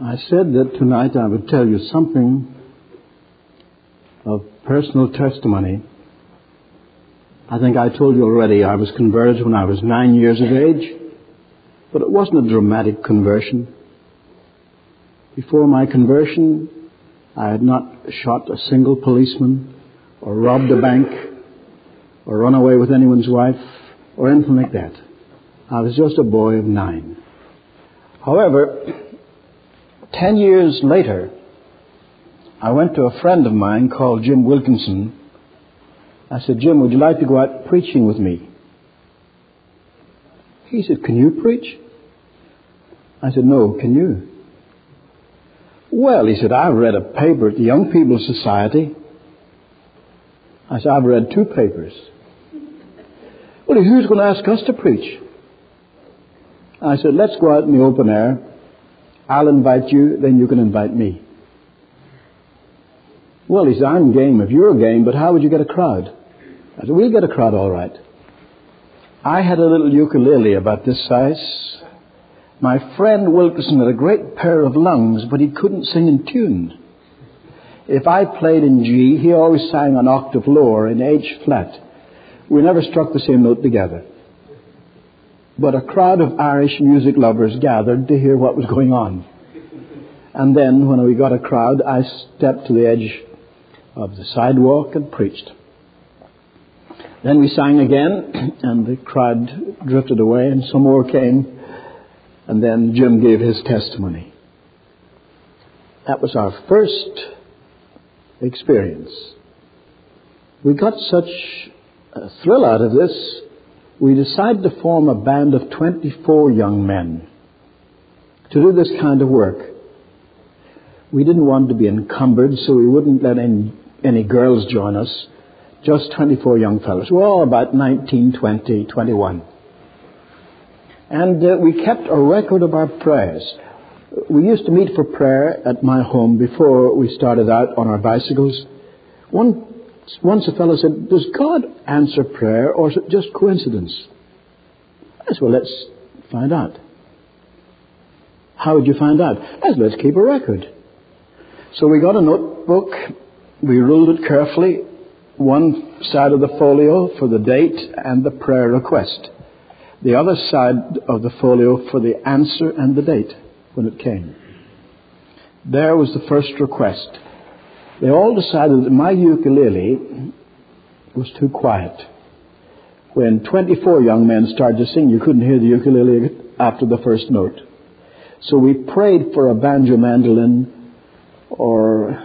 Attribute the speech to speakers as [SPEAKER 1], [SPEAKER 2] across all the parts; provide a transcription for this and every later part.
[SPEAKER 1] I said that tonight I would tell you something of personal testimony. I think I told you already I was converted when I was 9 years of age, but it wasn't a dramatic conversion. Before my conversion, I had not shot a single policeman or robbed a bank or run away with anyone's wife or anything like that. I was just a boy of 9. However, 10 years later, I went to a friend of mine called Jim Wilkinson. I said, Jim, would you like to go out preaching with me? He said, can you preach? I said, no, can you? Well, he said, I've read a paper at the Young People's Society. I said, I've read 2 papers. Well, who's going to ask us to preach? I said, let's go out in the open air. I'll invite you, then you can invite me. Well, he said, I'm game if you're game, but how would you get a crowd? I said, we'll get a crowd all right. I had a little ukulele about this size. My friend Wilkinson had a great pair of lungs, but he couldn't sing in tune. If I played in G, he always sang an octave lower in H flat. We never struck the same note together. But a crowd of Irish music lovers gathered to hear what was going on. And then, when we got a crowd, I stepped to the edge of the sidewalk and preached. Then we sang again, and the crowd drifted away, and some more came. And then Jim gave his testimony. That was our first experience. We got such a thrill out of this, we decided to form a band of 24 young men to do this kind of work. We didn't want to be encumbered, so we wouldn't let any girls join us. Just 24 young fellows. We're all about 19, 20, 21. And we kept a record of our prayers. We used to meet for prayer at my home before we started out on our bicycles. Once a fellow said, does God answer prayer or is it just coincidence? I said, well, let's find out. How would you find out? I said, let's keep a record. So we got a notebook. We ruled it carefully. One side of the folio for the date and the prayer request. The other side of the folio for the answer and the date when it came. There was the first request. They all decided that my ukulele was too quiet. When 24 young men started to sing, you couldn't hear the ukulele after the first note. So we prayed for a banjo mandolin or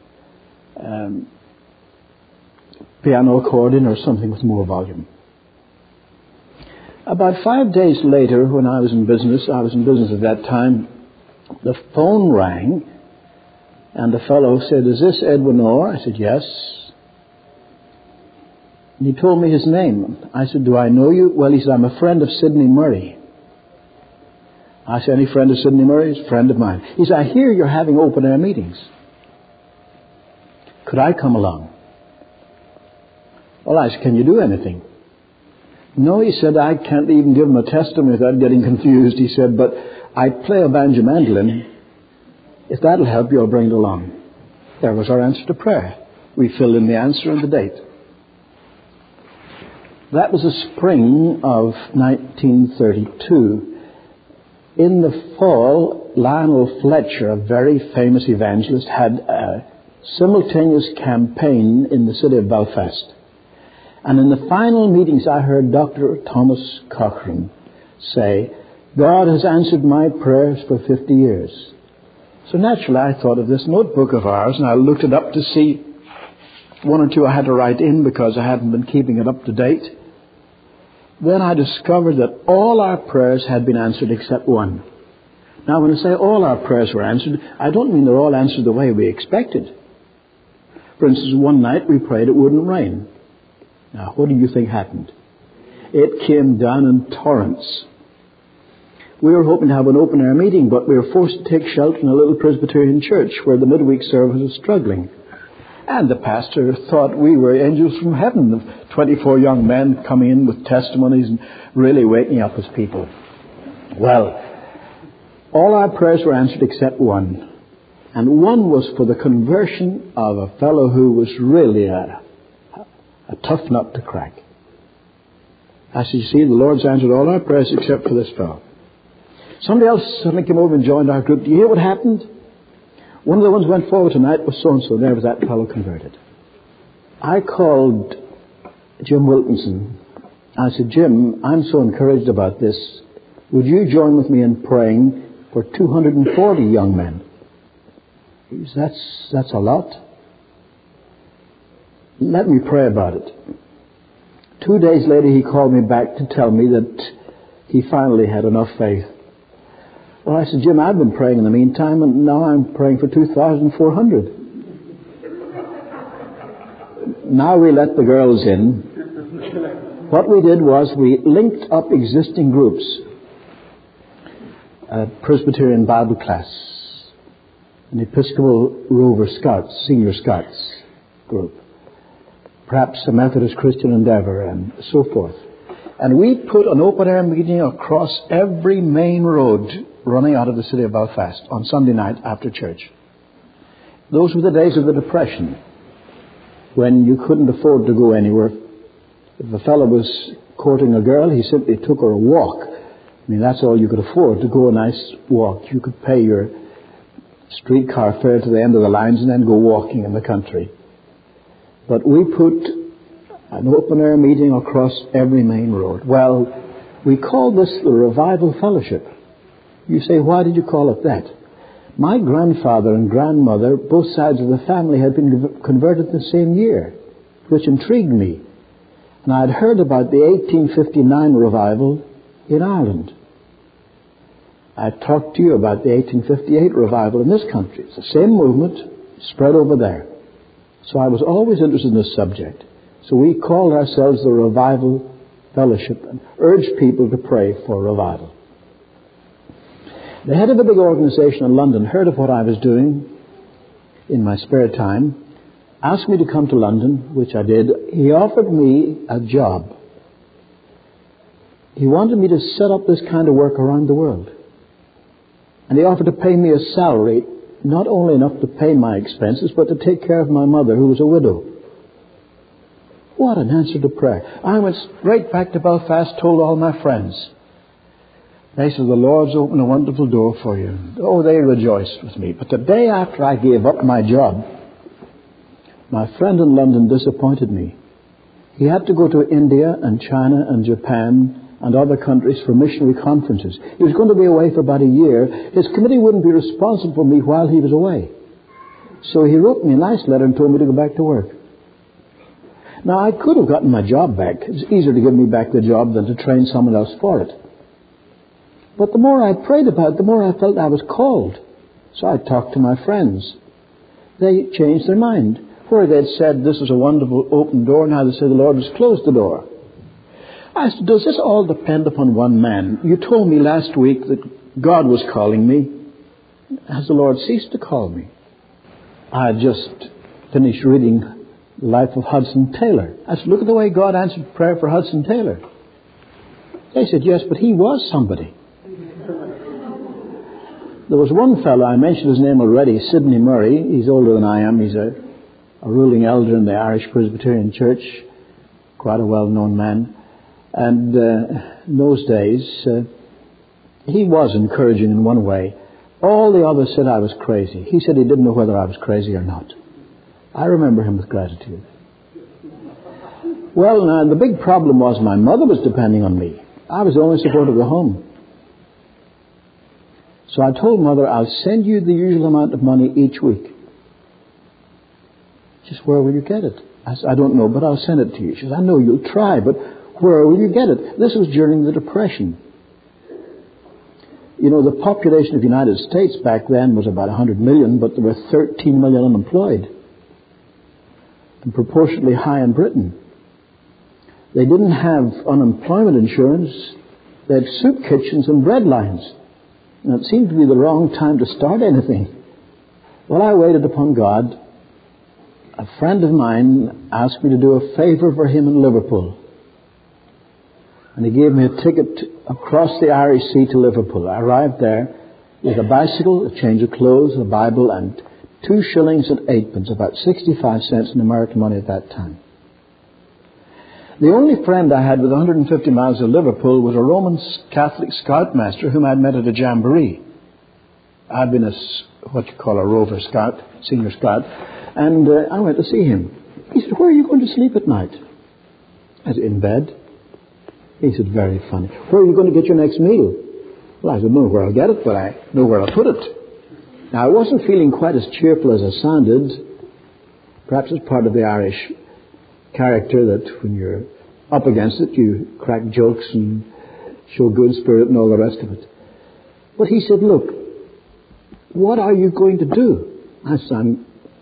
[SPEAKER 1] piano accordion or something with more volume. About 5 days later, when I was in business at that time, the phone rang. And the fellow said, is this Edwin Orr? I said, yes. And he told me his name. I said, do I know you? Well, he said, I'm a friend of Sidney Murray. I said, any friend of Sidney Murray? He's a friend of mine. He said, I hear you're having open-air meetings. Could I come along? Well, I said, can you do anything? No, he said, I can't even give him a testimony without getting confused. He said, but I play a banjo mandolin. If that'll help you, I'll bring it along. There was our answer to prayer. We filled in the answer and the date. That was the spring of 1932. In the fall, Lionel Fletcher, a very famous evangelist, had a simultaneous campaign in the city of Belfast. And in the final meetings, I heard Dr. Thomas Cochrane say, God has answered my prayers for 50 years. So naturally, I thought of this notebook of ours, and I looked it up to see 1 or 2 I had to write in because I hadn't been keeping it up to date. Then I discovered that all our prayers had been answered except one. Now, when I say all our prayers were answered, I don't mean they're all answered the way we expected. For instance, one night we prayed it wouldn't rain. Now, what do you think happened? It came down in torrents. We were hoping to have an open-air meeting, but we were forced to take shelter in a little Presbyterian church where the midweek service was struggling. And the pastor thought we were angels from heaven, of 24 young men coming in with testimonies and really waking up his people. Well, All our prayers were answered except one. And one was for the conversion of a fellow who was really a tough nut to crack. I said, you see, the Lord's answered all our prayers except for this fellow. Somebody else suddenly came over and joined our group. Do you hear what happened? One of the ones who went forward tonight was so-and-so. There was that fellow converted. I called Jim Wilkinson. I said, Jim, I'm so encouraged about this. Would you join with me in praying for 240 young men? He said, that's a lot. Let me pray about it. 2 days later, he called me back to tell me that he finally had enough faith. Well, I said, Jim, I've been praying in the meantime, and now I'm praying for 2,400. Now we let the girls in. What we did was we linked up existing groups. A Presbyterian Bible class, an Episcopal Rover Scouts, Senior Scouts group, perhaps a Methodist Christian Endeavor, and so forth. And we put an open-air meeting across every main road running out of the city of Belfast on Sunday night after church. Those were the days of the Depression, when you couldn't afford to go anywhere. If a fellow was courting a girl, he simply took her a walk. I mean, that's all you could afford, to go a nice walk. You could pay your streetcar fare to the end of the lines and then go walking in the country. But we put an open-air meeting across every main road. Well, we called this the Revival Fellowship. You say, why did you call it that? My grandfather and grandmother, both sides of the family, had been converted the same year, which intrigued me. And I had heard about the 1859 revival in Ireland. I talked to you about the 1858 revival in this country. It's the same movement spread over there. So I was always interested in this subject. So we called ourselves the Revival Fellowship and urged people to pray for revival. The head of a big organization in London heard of what I was doing in my spare time, asked me to come to London, which I did. He offered me a job. He wanted me to set up this kind of work around the world. And he offered to pay me a salary, not only enough to pay my expenses, but to take care of my mother, who was a widow. What an answer to prayer. I went straight back to Belfast, told all my friends. They said, the Lord's opened a wonderful door for you. Oh, they rejoiced with me. But the day after I gave up my job, my friend in London disappointed me. He had to go to India and China and Japan and other countries for missionary conferences. He was going to be away for about a year. His committee wouldn't be responsible for me while he was away. So he wrote me a nice letter and told me to go back to work. Now, I could have gotten my job back. It's easier to give me back the job than to train someone else for it. But the more I prayed about it, the more I felt I was called. So I talked to my friends. They changed their mind. Where they'd said this was a wonderful open door, now they say the Lord has closed the door. I said, does this all depend upon one man? You told me last week that God was calling me. Has the Lord ceased to call me? I had just finished reading the life of Hudson Taylor. I said, look at the way God answered prayer for Hudson Taylor. They said, yes, but he was somebody. There was one fellow, I mentioned his name already, Sidney Murray. He's older than I am. He's a ruling elder in the Irish Presbyterian Church, quite a well-known man. And in those days, he was encouraging in one way. All the others said I was crazy. He said he didn't know whether I was crazy or not. I remember him with gratitude. Well, now, the big problem was my mother was depending on me. I was the only support of the home. So I told Mother, I'll send you the usual amount of money each week. She said, where will you get it? I said, I don't know, but I'll send it to you. She said, I know you'll try, but where will you get it? This was during the Depression. You know, the population of the United States back then was about 100 million, but there were 13 million unemployed. And proportionately high in Britain. They didn't have unemployment insurance. They had soup kitchens and bread lines. And it seemed to be the wrong time to start anything. Well, I waited upon God. A friend of mine asked me to do a favor for him in Liverpool. And he gave me a ticket across the Irish Sea to Liverpool. I arrived there. with a bicycle, a change of clothes, a Bible, and 2 shillings and 8 pence, about 65 cents in American money at that time. The only friend I had with 150 miles of Liverpool was a Roman Catholic scoutmaster whom I'd met at a jamboree. I'd been what you call a rover scout, senior scout, and I went to see him. He said, "Where are you going to sleep at night?" I said, "In bed." He said, "Very funny. Where are you going to get your next meal?" Well, I said, "I don't know where I'll get it, but I know where I'll put it." Now, I wasn't feeling quite as cheerful as I sounded. Perhaps it's part of the Irish character that when you're up against it, you crack jokes and show good spirit and all the rest of it. But he said, "Look, what are you going to do?" I said,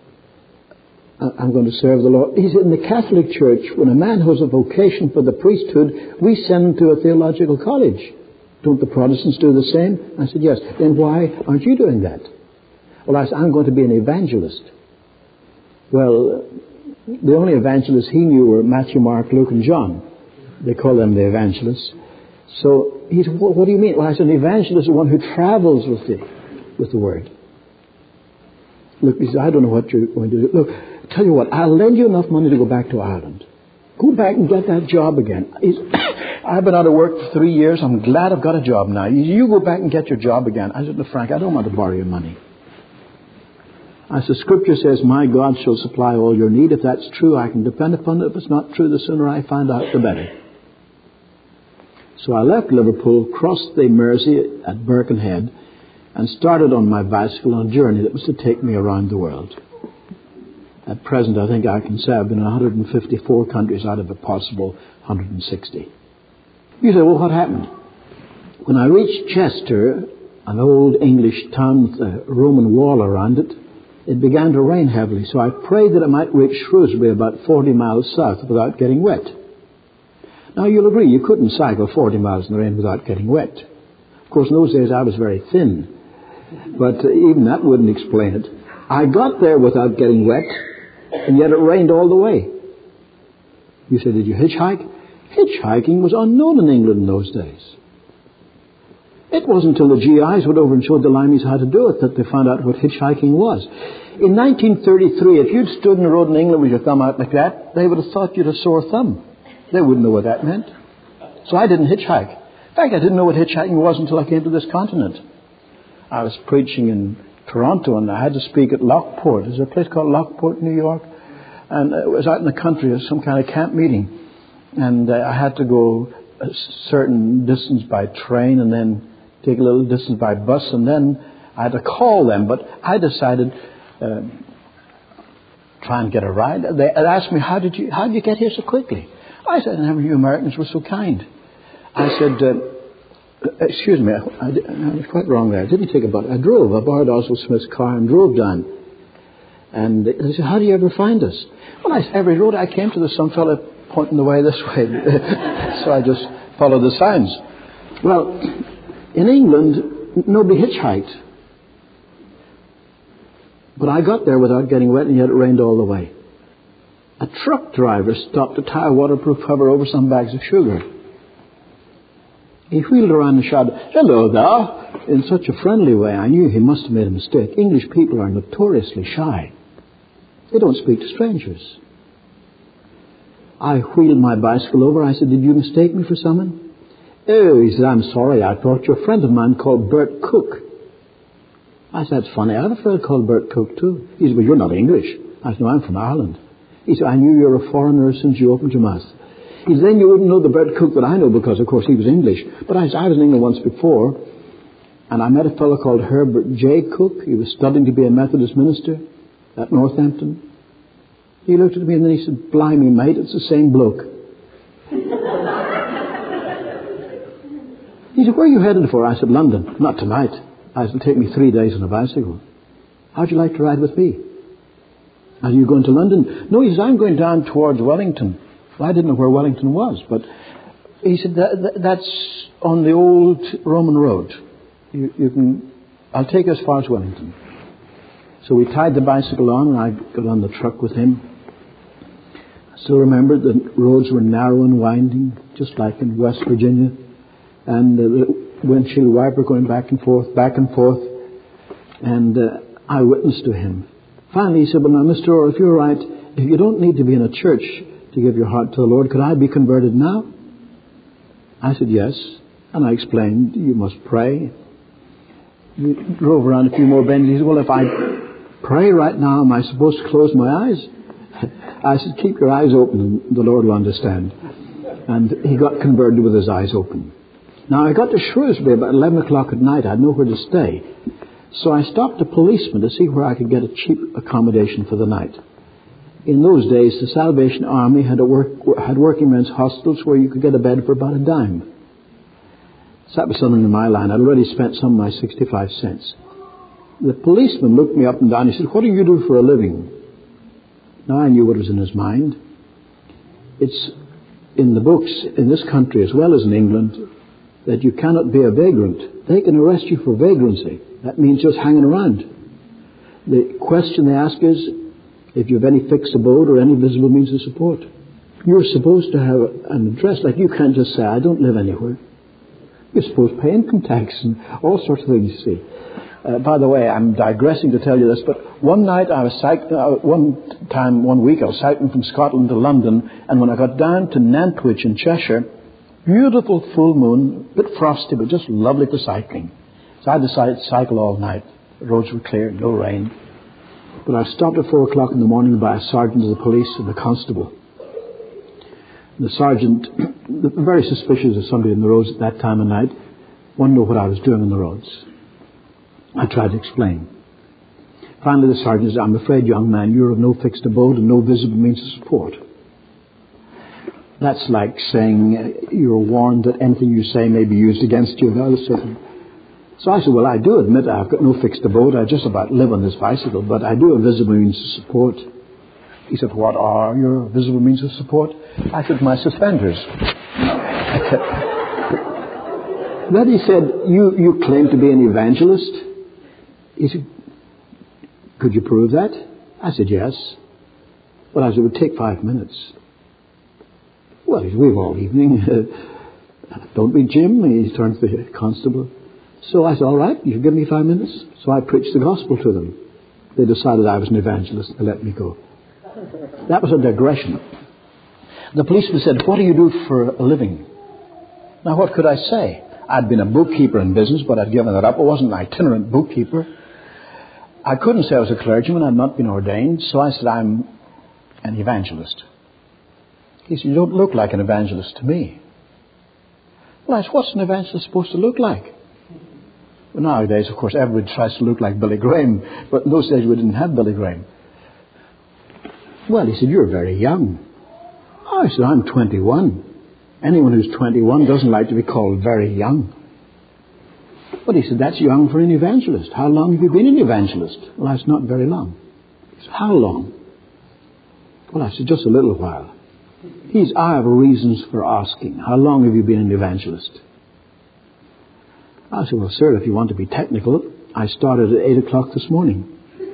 [SPEAKER 1] I'm going to serve the Lord. He said, "In the Catholic Church, when a man has a vocation for the priesthood, we send him to a theological college. Don't the Protestants do the same?" I said, "Yes." "Then why aren't you doing that?" Well, I said, "I'm going to be an evangelist." Well, the only evangelists he knew were Matthew, Mark, Luke, and John. They call them the evangelists. So he said, "What do you mean?" Well, I said, "An evangelist is one who travels with the word." Look, he said, "I don't know what you're going to do. Look, tell you what, I'll lend you enough money to go back to Ireland. Go back and get that job again." "I've been out of work for 3 years. I'm glad I've got a job now. You go back and get your job again." I said, "No, Frank, I don't want to borrow your money." I said, "Scripture says, 'My God shall supply all your need.' If that's true, I can depend upon it. If it's not true, the sooner I find out, the better." So I left Liverpool, crossed the Mersey at Birkenhead, and started on my bicycle on a journey that was to take me around the world. At present, I think I can say I've been in 154 countries out of a possible 160. You say, "Well, what happened?" When I reached Chester, an old English town with a Roman wall around it, it began to rain heavily, so I prayed that I might reach Shrewsbury about 40 miles south without getting wet. Now, you'll agree, you couldn't cycle 40 miles in the rain without getting wet. Of course, in those days I was very thin, but even that wouldn't explain it. I got there without getting wet, and yet it rained all the way. You say, "Did you hitchhike?" Hitchhiking was unknown in England in those days. It wasn't until the GIs went over and showed the Limeys how to do it that they found out what hitchhiking was. In 1933, if you'd stood in the road in England with your thumb out like that, they would have thought you'd a sore thumb. They wouldn't know what that meant. So I didn't hitchhike. In fact, I didn't know what hitchhiking was until I came to this continent. I was preaching in Toronto, and I had to speak at Lockport. There's a place called Lockport, New York. And it was out in the country, some kind of camp meeting. And I had to go a certain distance by train and then take a little distance by bus. And then I had to call them. But I decided try and get a ride. They asked me, how did you get here so quickly? I said, "Never you Americans were so kind." I said, "Excuse me, I was quite wrong there. I didn't take a bus. I drove. I borrowed Oswald Smith's car and drove down." And they said, "How do you ever find us?" Well, every road I came to, there's some fellow pointing the way this way. So I just followed the signs. Well, in England, nobody hitchhiked. But I got there without getting wet, and yet it rained all the way. A truck driver stopped to tie a waterproof cover over some bags of sugar. He wheeled around and shouted, "Hello there," in such a friendly way I knew he must have made a mistake. English people are notoriously shy. They don't speak to strangers. I wheeled my bicycle over. I said, "Did you mistake me for someone?" "Oh," he said, "I'm sorry. I thought you're a friend of mine called Bert Cook." I said, "That's funny. I have a friend called Bert Cook too." He said, "Well, you're not English." I said, "No, I'm from Ireland." He said, "I knew you were a foreigner as soon as you opened your mouth." He said, "Then you wouldn't know the Bert Cook that I know because, of course, he was English." But I said, "I was in England once before, and I met a fellow called Herbert J. Cook. He was studying to be a Methodist minister at Northampton." He looked at me and then he said, "Blimey, mate, it's the same bloke." He said, "Where are you headed for?" I said, "London." "Not tonight." I said, "It'll take me 3 days on a bicycle." "How'd you like to ride with me?" "Are you going to London?" "No," he said, "I'm going down towards Wellington." Well, I didn't know where Wellington was, but he said, "That's on the old Roman road. I'll take you as far as Wellington." So we tied the bicycle on, and I got on the truck with him. I still remember the roads were narrow and winding, just like in West Virginia, and the windshield wiper going back and forth, back and forth. And I witnessed to him. Finally, he said, well, now, Mr. Orr, if you're right, if you don't need to be in a church to give your heart to the Lord, could I be converted now? I said, yes. And I explained, you must pray. We drove around a few more bends. He said, well, if I pray right now, am I supposed to close my eyes? I said, keep your eyes open and the Lord will understand. And he got converted with his eyes open. Now, I got to Shrewsbury about 11 o'clock at night. I had nowhere to stay. So I stopped a policeman to see where I could get a cheap accommodation for the night. In those days, the Salvation Army had working men's hostels where you could get a bed for about a dime. So that was something in my line. I'd already spent some of my 65 cents. The policeman looked me up and down. He said, what do you do for a living? Now, I knew what was in his mind. It's in the books in this country as well as in England that you cannot be a vagrant. They can arrest you for vagrancy. That means just hanging around. The question they ask is if you have any fixed abode or any visible means of support. You're supposed to have an address. Like, you can't just say, I don't live anywhere. You're supposed to pay income tax and all sorts of things, you see. By the way, I'm digressing to tell you this, but one night I was one week I was cycling from Scotland to London, and when I got down to Nantwich in Cheshire, beautiful full moon, a bit frosty, but just lovely for cycling. So I decided to cycle all night. The roads were clear, no rain. But I was stopped at 4 o'clock in the morning by a sergeant of the police and a constable. The sergeant, very suspicious of somebody in the roads at that time of night, wanted to know what I was doing on the roads. I tried to explain. Finally, the sergeant said, I'm afraid, young man, you're of no fixed abode and no visible means of support. That's like saying you're warned that anything you say may be used against you. So I said, well, I do admit I've got no fixed abode. I just about live on this bicycle, but I do have visible means of support. He said, what are your visible means of support? I said, my suspenders. Then he said, you claim to be an evangelist? He said, could you prove that? I said, yes. Well, I said, it would take 5 minutes. Well, he said, we've all evening. Don't be Jim. He turned to the constable. So I said, all right, you give me 5 minutes. So I preached the gospel to them. They decided I was an evangelist. They let me go. That was a digression. The policeman said, what do you do for a living? Now, what could I say? I'd been a bookkeeper in business, but I'd given that up. I wasn't an itinerant bookkeeper. I couldn't say I was a clergyman. I'd not been ordained. So I said, I'm an evangelist. He said, you don't look like an evangelist to me. Well, I said, what's an evangelist supposed to look like? Well, nowadays, of course, everybody tries to look like Billy Graham. But in those days, we didn't have Billy Graham. Well, he said, you're very young. I said, I'm 21. Anyone who's 21 doesn't like to be called very young. But he said, that's young for an evangelist. How long have you been an evangelist? Well, that's not very long. He said, how long? Well, I said, just a little while. He said, I have reasons for asking. How long have you been an evangelist? I said, well, sir, if you want to be technical, I started at 8 o'clock this morning.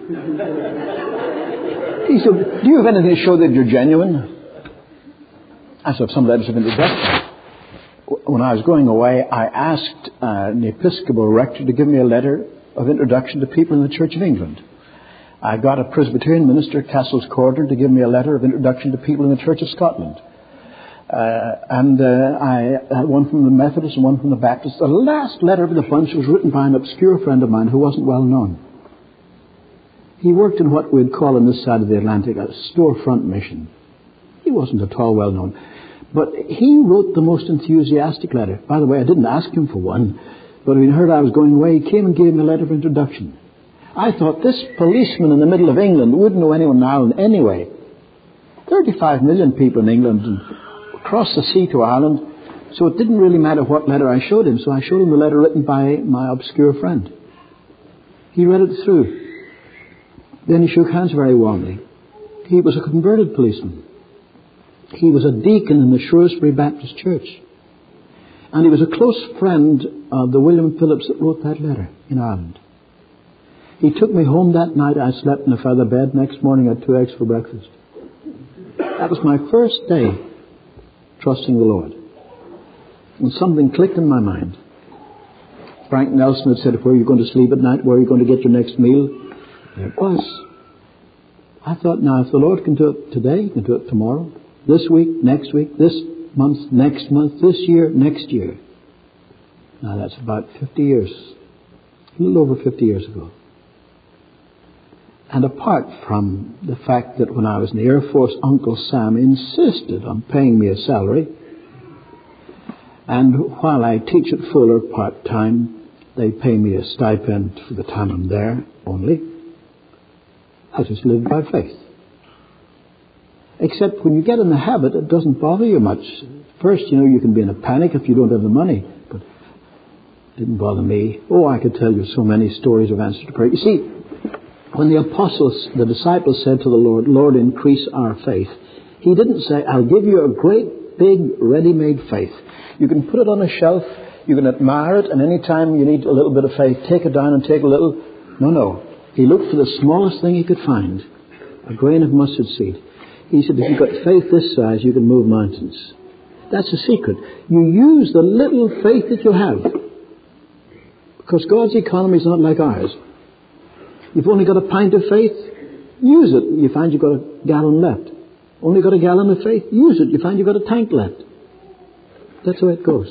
[SPEAKER 1] He said, do you have anything to show that you're genuine? I said, some letters of introduction. When I was going away, I asked an Episcopal rector to give me a letter of introduction to people in the Church of England. I got a Presbyterian minister, Castle's Corner, to give me a letter of introduction to people in the Church of Scotland. I had one from the Methodists and one from the Baptists. The last letter of the bunch was written by an obscure friend of mine who wasn't well known. He worked in what we'd call on this side of the Atlantic a storefront mission. He wasn't at all well known. But he wrote the most enthusiastic letter. By the way, I didn't ask him for one, but when he heard I was going away, he came and gave me a letter of introduction. I thought, this policeman in the middle of England wouldn't know anyone in Ireland anyway. 35 million people in England and across the sea to Ireland, so it didn't really matter what letter I showed him. So I showed him the letter written by my obscure friend. He read it through. Then he shook hands very warmly. He was a converted policeman. He was a deacon in the Shrewsbury Baptist Church. And he was a close friend of the William Phillips that wrote that letter in Ireland. He took me home that night. I slept in a feather bed. Next morning I had 2 eggs for breakfast. That was my first day trusting the Lord. And something clicked in my mind. Frank Nelson had said, where are you going to sleep at night? Where are you going to get your next meal? There it was. I thought, now, if the Lord can do it today, He can do it tomorrow, this week, next week, this month, next month, this year, next year. Now, that's about 50 years, a little over 50 years ago. And apart from the fact that when I was in the Air Force, Uncle Sam insisted on paying me a salary, and while I teach at Fuller part-time, they pay me a stipend for the time I'm there only. I just live by faith. Except when you get in the habit, it doesn't bother you much. First, you can be in a panic if you don't have the money. But it didn't bother me. Oh, I could tell you so many stories of answer to prayer. You see, when the disciples said to the Lord, Lord, increase our faith, He didn't say, I'll give you a great, big, ready-made faith. You can put it on a shelf, you can admire it, and any time you need a little bit of faith, take it down and take a little. No. He looked for the smallest thing he could find, a grain of mustard seed. He said, if you've got faith this size, you can move mountains. That's the secret. You use the little faith that you have. Because God's economy is not like ours. You've only got a pint of faith, use it. You find you've got a gallon left. Only got a gallon of faith, use it. You find you've got a tank left. That's the way it goes.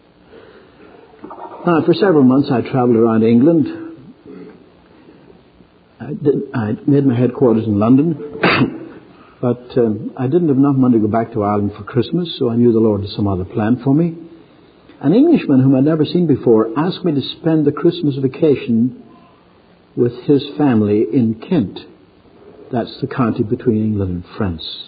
[SPEAKER 1] Now, for several months I travelled around England. I made my headquarters in London. But I didn't have enough money to go back to Ireland for Christmas, so I knew the Lord had some other plan for me. An Englishman whom I'd never seen before asked me to spend the Christmas vacation with his family in Kent. That's the county between England and France.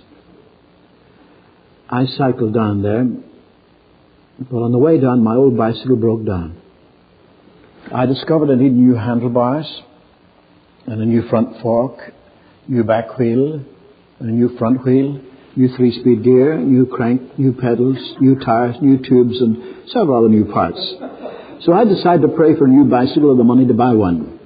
[SPEAKER 1] I cycled down there, but on the way down, my old bicycle broke down. I discovered I needed new handlebars and a new front fork, new back wheel, and a new front wheel, new 3-speed gear, new crank, new pedals, new tires, new tubes, and several other new parts. So I decided to pray for a new bicycle and the money to buy one.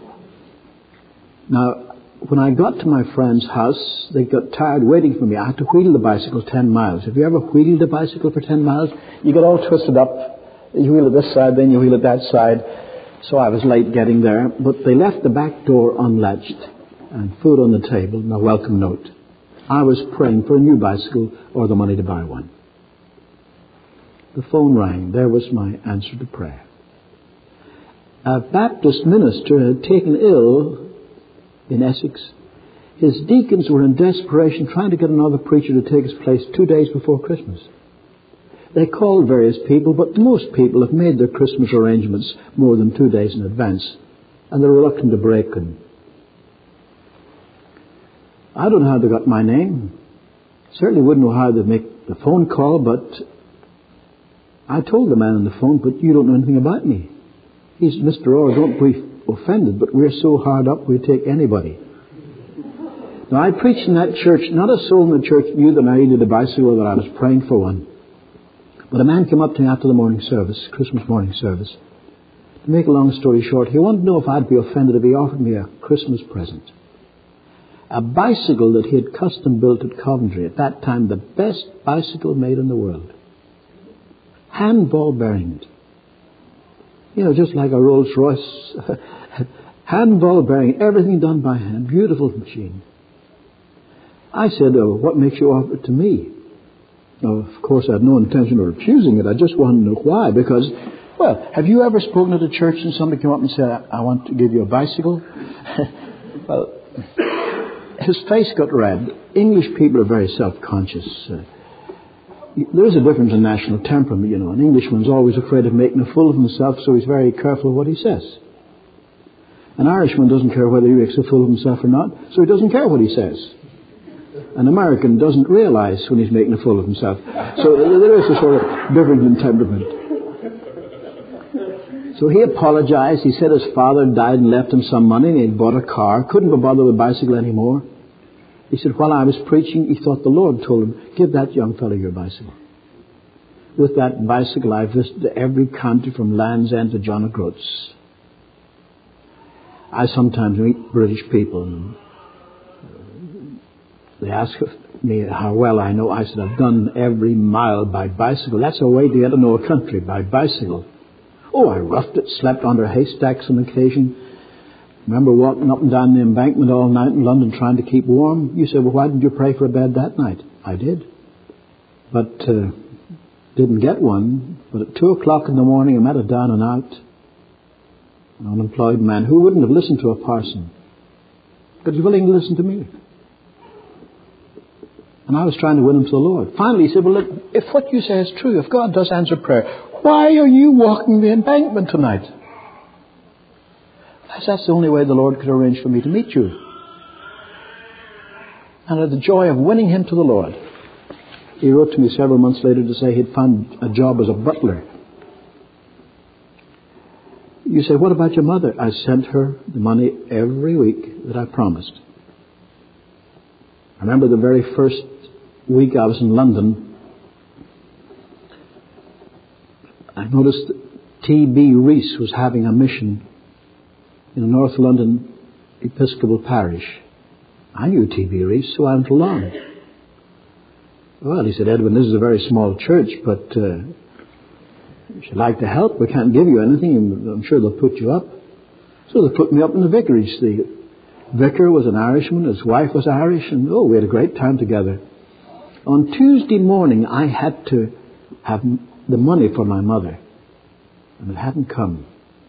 [SPEAKER 1] Now, when I got to my friend's house, they got tired waiting for me. I had to wheel the bicycle 10 miles. Have you ever wheeled a bicycle for 10 miles? You get all twisted up. You wheel it this side, then you wheel it that side. So I was late getting there. But they left the back door unlatched and food on the table and a welcome note. I was praying for a new bicycle or the money to buy one. The phone rang. There was my answer to prayer. A Baptist minister had taken ill in Essex. His deacons were in desperation trying to get another preacher to take his place 2 days before Christmas. They called various people, but most people have made their Christmas arrangements more than 2 days in advance, and they're reluctant to break them. I don't know how they got my name. Certainly wouldn't know how they'd make the phone call, but I told the man on the phone, but you don't know anything about me. He said, Mr. Orr, don't be offended, but we're so hard up we'll take anybody. Now, I preached in that church. Not a soul in the church knew that I needed a bicycle, that I was praying for one. But a man came up to me after the morning service, Christmas morning service. To make a long story short, he wanted to know if I'd be offended if he offered me a Christmas present. A bicycle that he had custom built at Coventry, at that time the best bicycle made in the world. Hand ball bearing. Just like a Rolls Royce. Hand ball bearing, everything done by hand. Beautiful machine. I said, what makes you offer it to me? Now, of course, I had no intention of refusing it. I just wanted to know why. Because, have you ever spoken at a church and somebody came up and said, I want to give you a bicycle? Well, his face got red. English people are very self-conscious. There is a difference in national temperament, An Englishman's always afraid of making a fool of himself, so he's very careful of what he says. An Irishman doesn't care whether he makes a fool of himself or not, so he doesn't care what he says. An American doesn't realize when he's making a fool of himself. So there is a sort of difference in temperament. So he apologized. He said his father died and left him some money and he'd bought a car. Couldn't be bothered with a bicycle anymore. He said, while I was preaching, he thought the Lord told him, give that young fellow your bicycle. With that bicycle, I visited every county from Land's End to John O'Groats. I sometimes meet British people and they ask me how well I know. I said, I've done every mile by bicycle. That's a way to get to know a country, by bicycle. Oh, I roughed it, slept under haystacks on occasion. Remember walking up and down the embankment all night in London trying to keep warm? You say, well, why didn't you pray for a bed that night? I did. But didn't get one. But at 2 o'clock in the morning, I met a down and out, an unemployed man who wouldn't have listened to a parson, but he's willing to listen to me. And I was trying to win him to the Lord. Finally, he said, well, look, if what you say is true, if God does answer prayer, why are you walking the embankment tonight? I said, that's the only way the Lord could arrange for me to meet you. And I had the joy of winning him to the Lord. He wrote to me several months later to say he'd found a job as a butler. You say, what about your mother? I sent her the money every week that I promised. I remember the very first week I was in London, I noticed that T.B. Rees was having a mission in a North London Episcopal parish. I knew T.B. Rees, so I went along. Well, he said, Edwin, this is a very small church, but if you'd like to help, we can't give you anything. I'm sure they'll put you up. So they put me up in the vicarage. The vicar was an Irishman, his wife was Irish, and we had a great time together. On Tuesday morning, I had to have the money for my mother, and it hadn't come.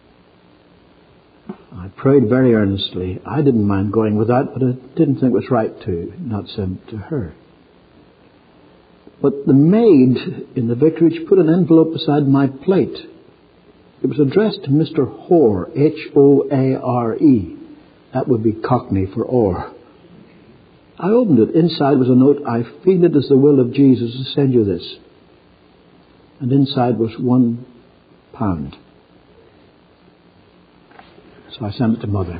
[SPEAKER 1] I prayed very earnestly. I didn't mind going without, but I didn't think it was right to not send it to her. But the maid in the vicarage put an envelope beside my plate. It was addressed to Mr. Hoare, H-O-A-R-E. That would be Cockney for Orr. I opened it. Inside was a note, I feel it is the will of Jesus to send you this. And inside was £1. So I sent it to Mother.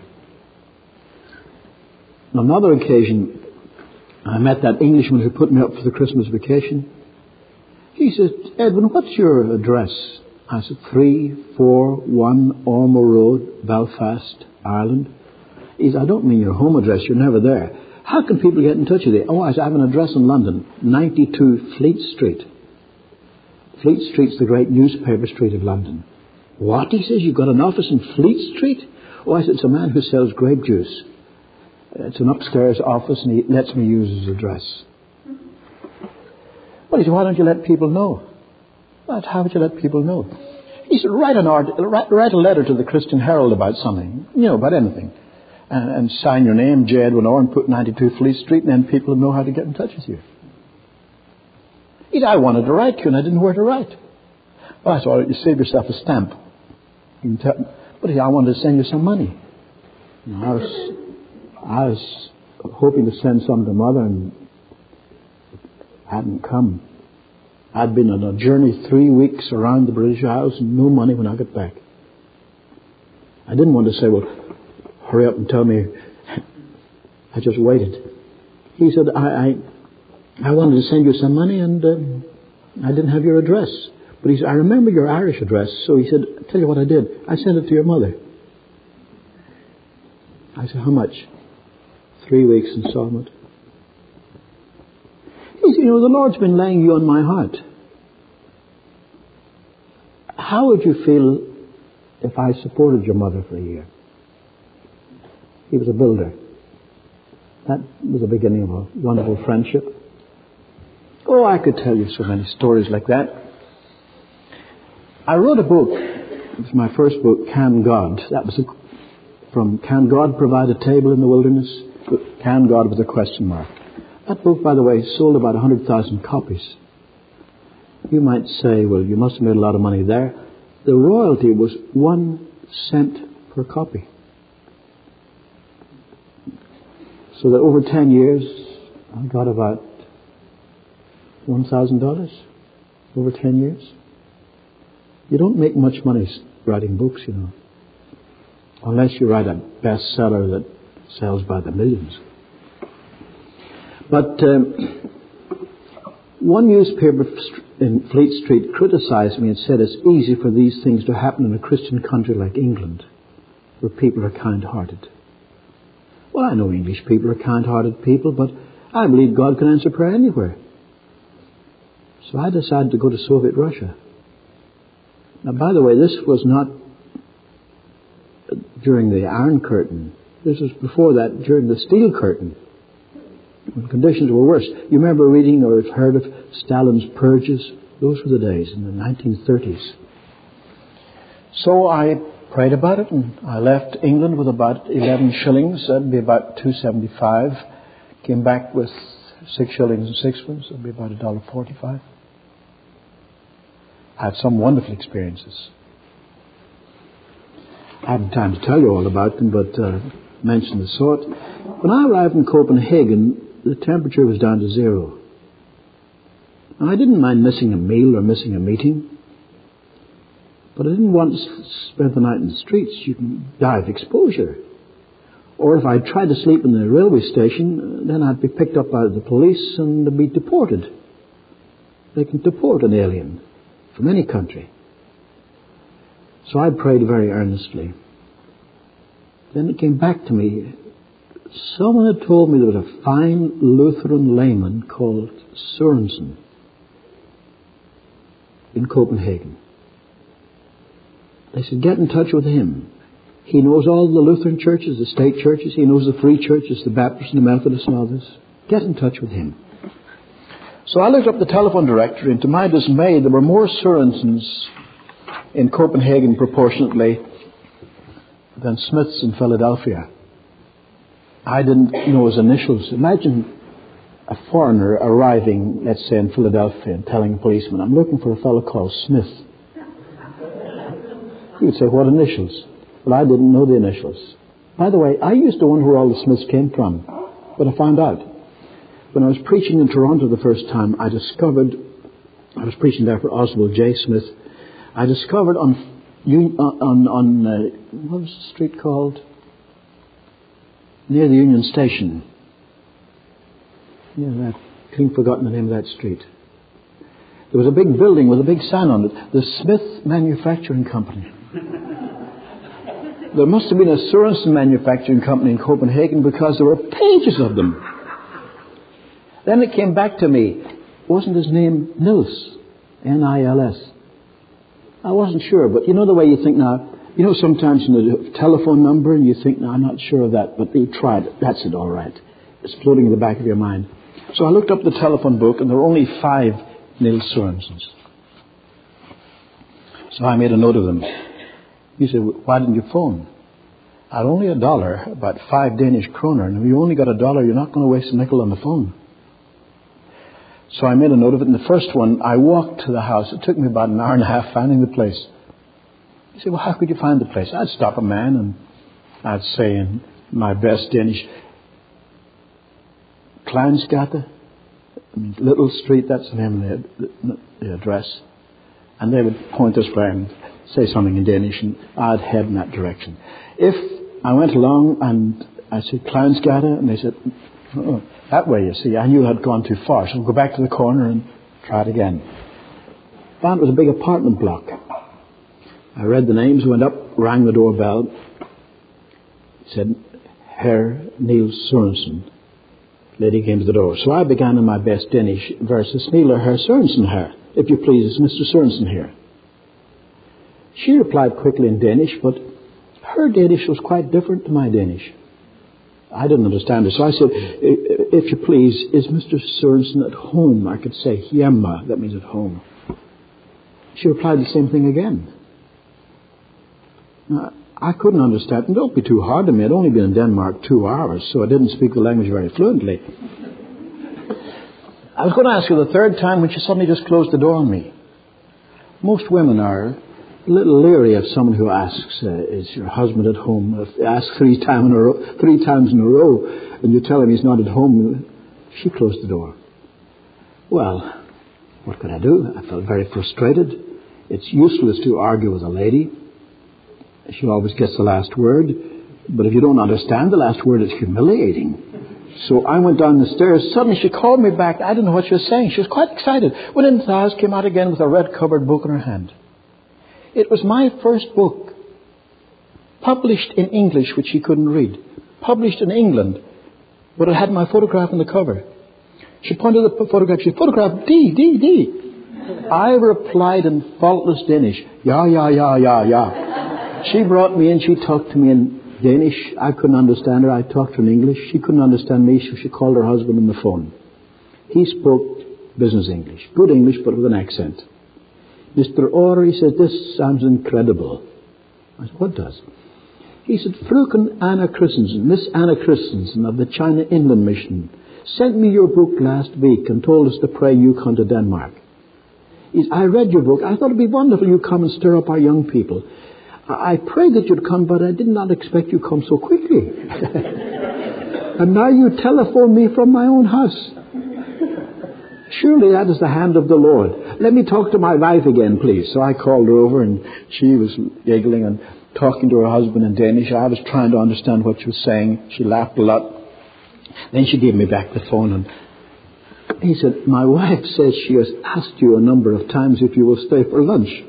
[SPEAKER 1] On another occasion, I met that Englishman who put me up for the Christmas vacation. He said, Edwin, what's your address? I said, 341 Ormer Road, Belfast, Ireland. He said, I don't mean your home address, you're never there. How can people get in touch with you? Oh, I said, I have an address in London, 92 Fleet Street. Fleet Street's the great newspaper street of London. What? He says, you've got an office in Fleet Street? Oh, I said, it's a man who sells grape juice. It's an upstairs office, and he lets me use his address. Well, he said, why don't you let people know? Well, how would you let people know? He said, write a letter to the Christian Herald about something, about anything. And sign your name, J. Edwin Orr, and put 92 Fleet Street, and then people will know how to get in touch with you. He said, I wanted to write you, and I didn't know where to write. Well, I said, well, you save yourself a stamp. But he said, I wanted to send you some money. I was hoping to send some to Mother, and it hadn't come. I'd been on a journey 3 weeks around the British Isles and no money when I got back. I didn't want to say, well, hurry up and tell me. I just waited. He said, I wanted to send you some money, and I didn't have your address. But he said, I remember your Irish address. So he said, I'll tell you what I did. I sent it to your mother. I said, how much? 3 weeks installment. He said, the Lord's been laying you on my heart. How would you feel if I supported your mother for a year? He was a builder. That was the beginning of a wonderful friendship. Oh, I could tell you so many stories like that. I wrote a book. It was my first book, Can God? That was from Can God Provide a Table in the Wilderness? Can God with a question mark. That book, by the way, sold about 100,000 copies. You might say, well, you must have made a lot of money there. The royalty was 1 cent per copy. So that over 10 years, I got about $1,000 over 10 years. You don't make much money writing books, unless you write a bestseller that sells by the millions. But one newspaper in Fleet Street criticized me and said it's easy for these things to happen in a Christian country like England, where people are kind-hearted. Well, I know English people are kind-hearted people, but I believe God can answer prayer anywhere. So I decided to go to Soviet Russia. Now, by the way, this was not during the Iron Curtain. This was before that, during the Steel Curtain, when conditions were worse. You remember reading or have heard of Stalin's purges? Those were the days in the 1930s. So I prayed about it, and I left England with about 11 shillings. That'd be about $2.75. Came back with 6 shillings and sixpence. That'd be about $1.45. I had some wonderful experiences. I haven't time to tell you all about them, but mention the sort. When I arrived in Copenhagen, the temperature was down to 0. Now, I didn't mind missing a meal or missing a meeting, but I didn't want to spend the night in the streets. You can die of exposure. Or if I tried to sleep in the railway station, then I'd be picked up by the police and be deported. They can deport an alien from any country. So I prayed very earnestly. Then it came back to me. Someone had told me there was a fine Lutheran layman called Sørensen in Copenhagen. They said, get in touch with him. He knows all the Lutheran churches, the state churches. He knows the free churches, the Baptists and the Methodists and others. Get in touch with him. So I looked up the telephone directory, and to my dismay, there were more Sørensens in Copenhagen proportionately than Smiths in Philadelphia. I didn't know his initials. Imagine a foreigner arriving, let's say, in Philadelphia and telling a policeman, I'm looking for a fellow called Smith. He would say, what initials? Well, I didn't know the initials. By the way, I used to wonder where all the Smiths came from, but I found out. When I was preaching in Toronto the first time, I was preaching there for Oswald J. Smith. I discovered on what was the street called? Near the Union Station. Yeah, I clean forgotten the name of that street. There was a big building with a big sign on it, the Smith Manufacturing Company. There must have been a Sørensen Manufacturing Company in Copenhagen because there were pages of them. Then it came back to me. Wasn't his name Nils? N-I-L-S. I wasn't sure, but you know the way you think now. You know sometimes in the telephone number and you think, no, I'm not sure of that, but you tried it. That's it, all right. It's floating in the back of your mind. So I looked up the telephone book and there were only 5 Nils Sørensens. So I made a note of them. He said, why didn't you phone? I had only $1, about 5 Danish kroner, and if you only got $1, you're not going to waste a nickel on the phone. So I made a note of it, and the first one, I walked to the house. It took me about an hour and a half finding the place. He said, well, how could you find the place? I'd stop a man, and I'd say in my best Danish, Kleinsgade, Little Street, that's the name of the address. And they would point us way and say something in Danish, and I'd head in that direction. If I went along and I said, Kleinsgade, and they said, oh, that way, you see. I knew I'd gone too far, so I'd go back to the corner and try it again. Found it was a big apartment block. I read the names, went up, rang the doorbell. It said, Herr Niels Sørensen. Lady came to the door. So I began in my best Danish versus Niels Herr Sørensen her. If you please, is Mr. Sørensen here? She replied quickly in Danish, but her Danish was quite different to my Danish. I didn't understand her. So I said, if you please, is Mr. Sørensen at home? I could say hjemme, that means at home. She replied the same thing again. Now, I couldn't understand. And don't be too hard on me. I'd only been in Denmark 2 hours, so I didn't speak the language very fluently. I was going to ask her the third time when she suddenly just closed the door on me. Most women are a little leery of someone who asks, is your husband at home? If they ask 3 times in a row, and you tell him he's not at home, she closed the door. Well, what could I do? I felt very frustrated. It's useless to argue with a lady. She always gets the last word. But if you don't understand the last word, it's humiliating. So I went down the stairs. Suddenly she called me back. I didn't know what she was saying. She was quite excited. Went into the house, came out again with a red-covered book in her hand. It was my first book, published in English, which she couldn't read. Published in England, but it had my photograph on the cover. She pointed at the photograph. She photographed D. I replied in faultless Danish, "Ja, ja, ja, ja, ja." She brought me in. She talked to me in Danish. I couldn't understand her. I talked to her in English. She couldn't understand me, so she called her husband on the phone. He spoke business English. Good English, but with an accent. "Mr. Orr," he said, "this sounds incredible." I said, "What does?" He said, "Fröken Anna Christensen, Miss Anna Christensen of the China Inland Mission, sent me your book last week and told us to pray you come to Denmark. I read your book. I thought it'd be wonderful you come and stir up our young people. I prayed that you'd come, but I did not expect you come so quickly. And now you telephone me from my own house. Surely that is the hand of the Lord. Let me talk to my wife again, please." So I called her over, and she was giggling and talking to her husband in Danish. I was trying to understand what she was saying. She laughed a lot. Then she gave me back the phone, and he said, "My wife says she has asked you a number of times if you will stay for lunch."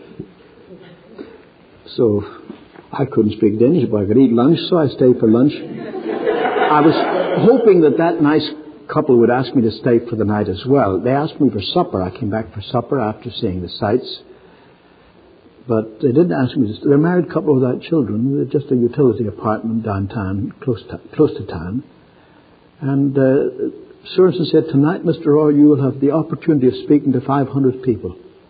[SPEAKER 1] So I couldn't speak Danish, but I could eat lunch, so I stayed for lunch. I was hoping that nice couple would ask me to stay for the night as well. They asked me for supper. I came back for supper after seeing the sights. But they didn't ask me to stay. They're a married couple without children. They're just a utility apartment downtown, close to town. And Sorensen said, "Tonight, Mr. Orr, you will have the opportunity of speaking to 500 people."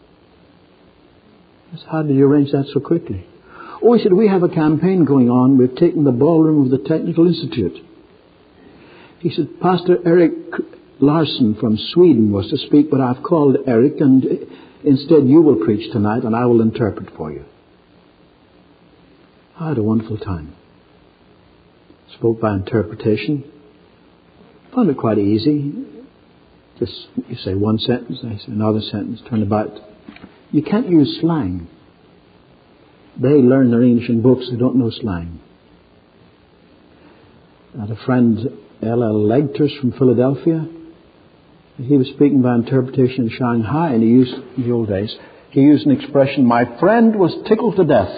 [SPEAKER 1] I said, "How did you arrange that so quickly?" "Oh," he said, "we have a campaign going on. We've taken the ballroom of the Technical Institute." He said, "Pastor Eric Larson from Sweden was to speak, but I've called Eric, and instead you will preach tonight, and I will interpret for you." I had a wonderful time. Spoke by interpretation. Found it quite easy. Just, you say one sentence, I say another sentence, turn about. You can't use slang. They learn their English in books, they don't know slang. I had a friend, L.L. Legters from Philadelphia. He was speaking by interpretation in Shanghai, and he used, in the old days, he used an expression, "My friend was tickled to death."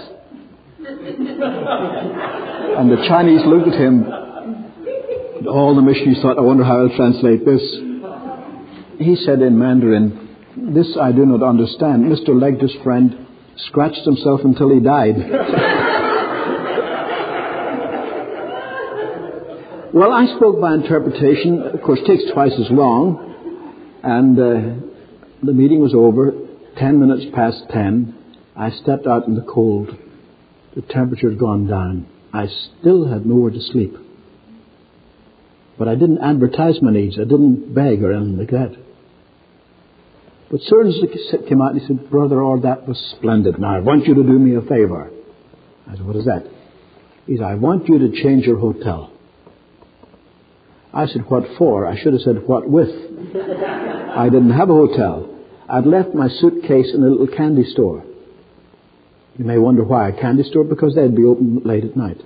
[SPEAKER 1] And the Chinese looked at him, and all the missionaries thought, "I wonder how I'll translate this." He said in Mandarin, "This I do not understand. Mr. Legter's friend scratched himself until he died." Well, I spoke by interpretation. Of course, it takes twice as long. And the meeting was over. 10 minutes past 10. I stepped out in the cold. The temperature had gone down. I still had nowhere to sleep. But I didn't advertise my needs. I didn't beg or anything like that. But Sorensen came out and he said, "Brother Orr, that was splendid. Now I want you to do me a favor." I said, "What is that?" He said, "I want you to change your hotel." I said, "What for?" I should have said, "What with?" I didn't have a hotel. I'd left my suitcase in a little candy store. You may wonder why a candy store, because they'd be open late at night.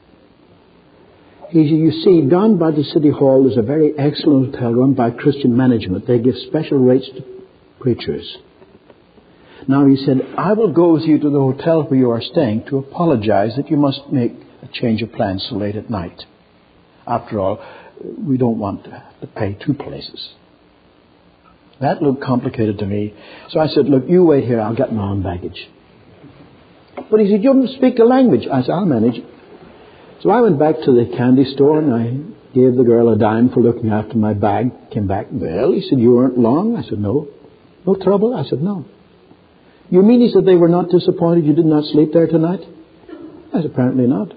[SPEAKER 1] He said, "You see, down by the City Hall there's a very excellent hotel run by Christian Management. They give special rates to preachers. Now," he said, "I will go with you to the hotel where you are staying to apologize that you must make a change of plans so late at night. After all, we don't want to pay two places." That looked complicated to me. So I said, "Look, you wait here. I'll get my own baggage." But he said, "You don't speak the language." I said, "I'll manage." So I went back to the candy store and I gave the girl a dime for looking after my bag. Came back. "Well," he said, "you weren't long." I said, "No." "No trouble?" I said, "No." "You mean," he said, "they were not disappointed you did not sleep there tonight?" I said, "Apparently not."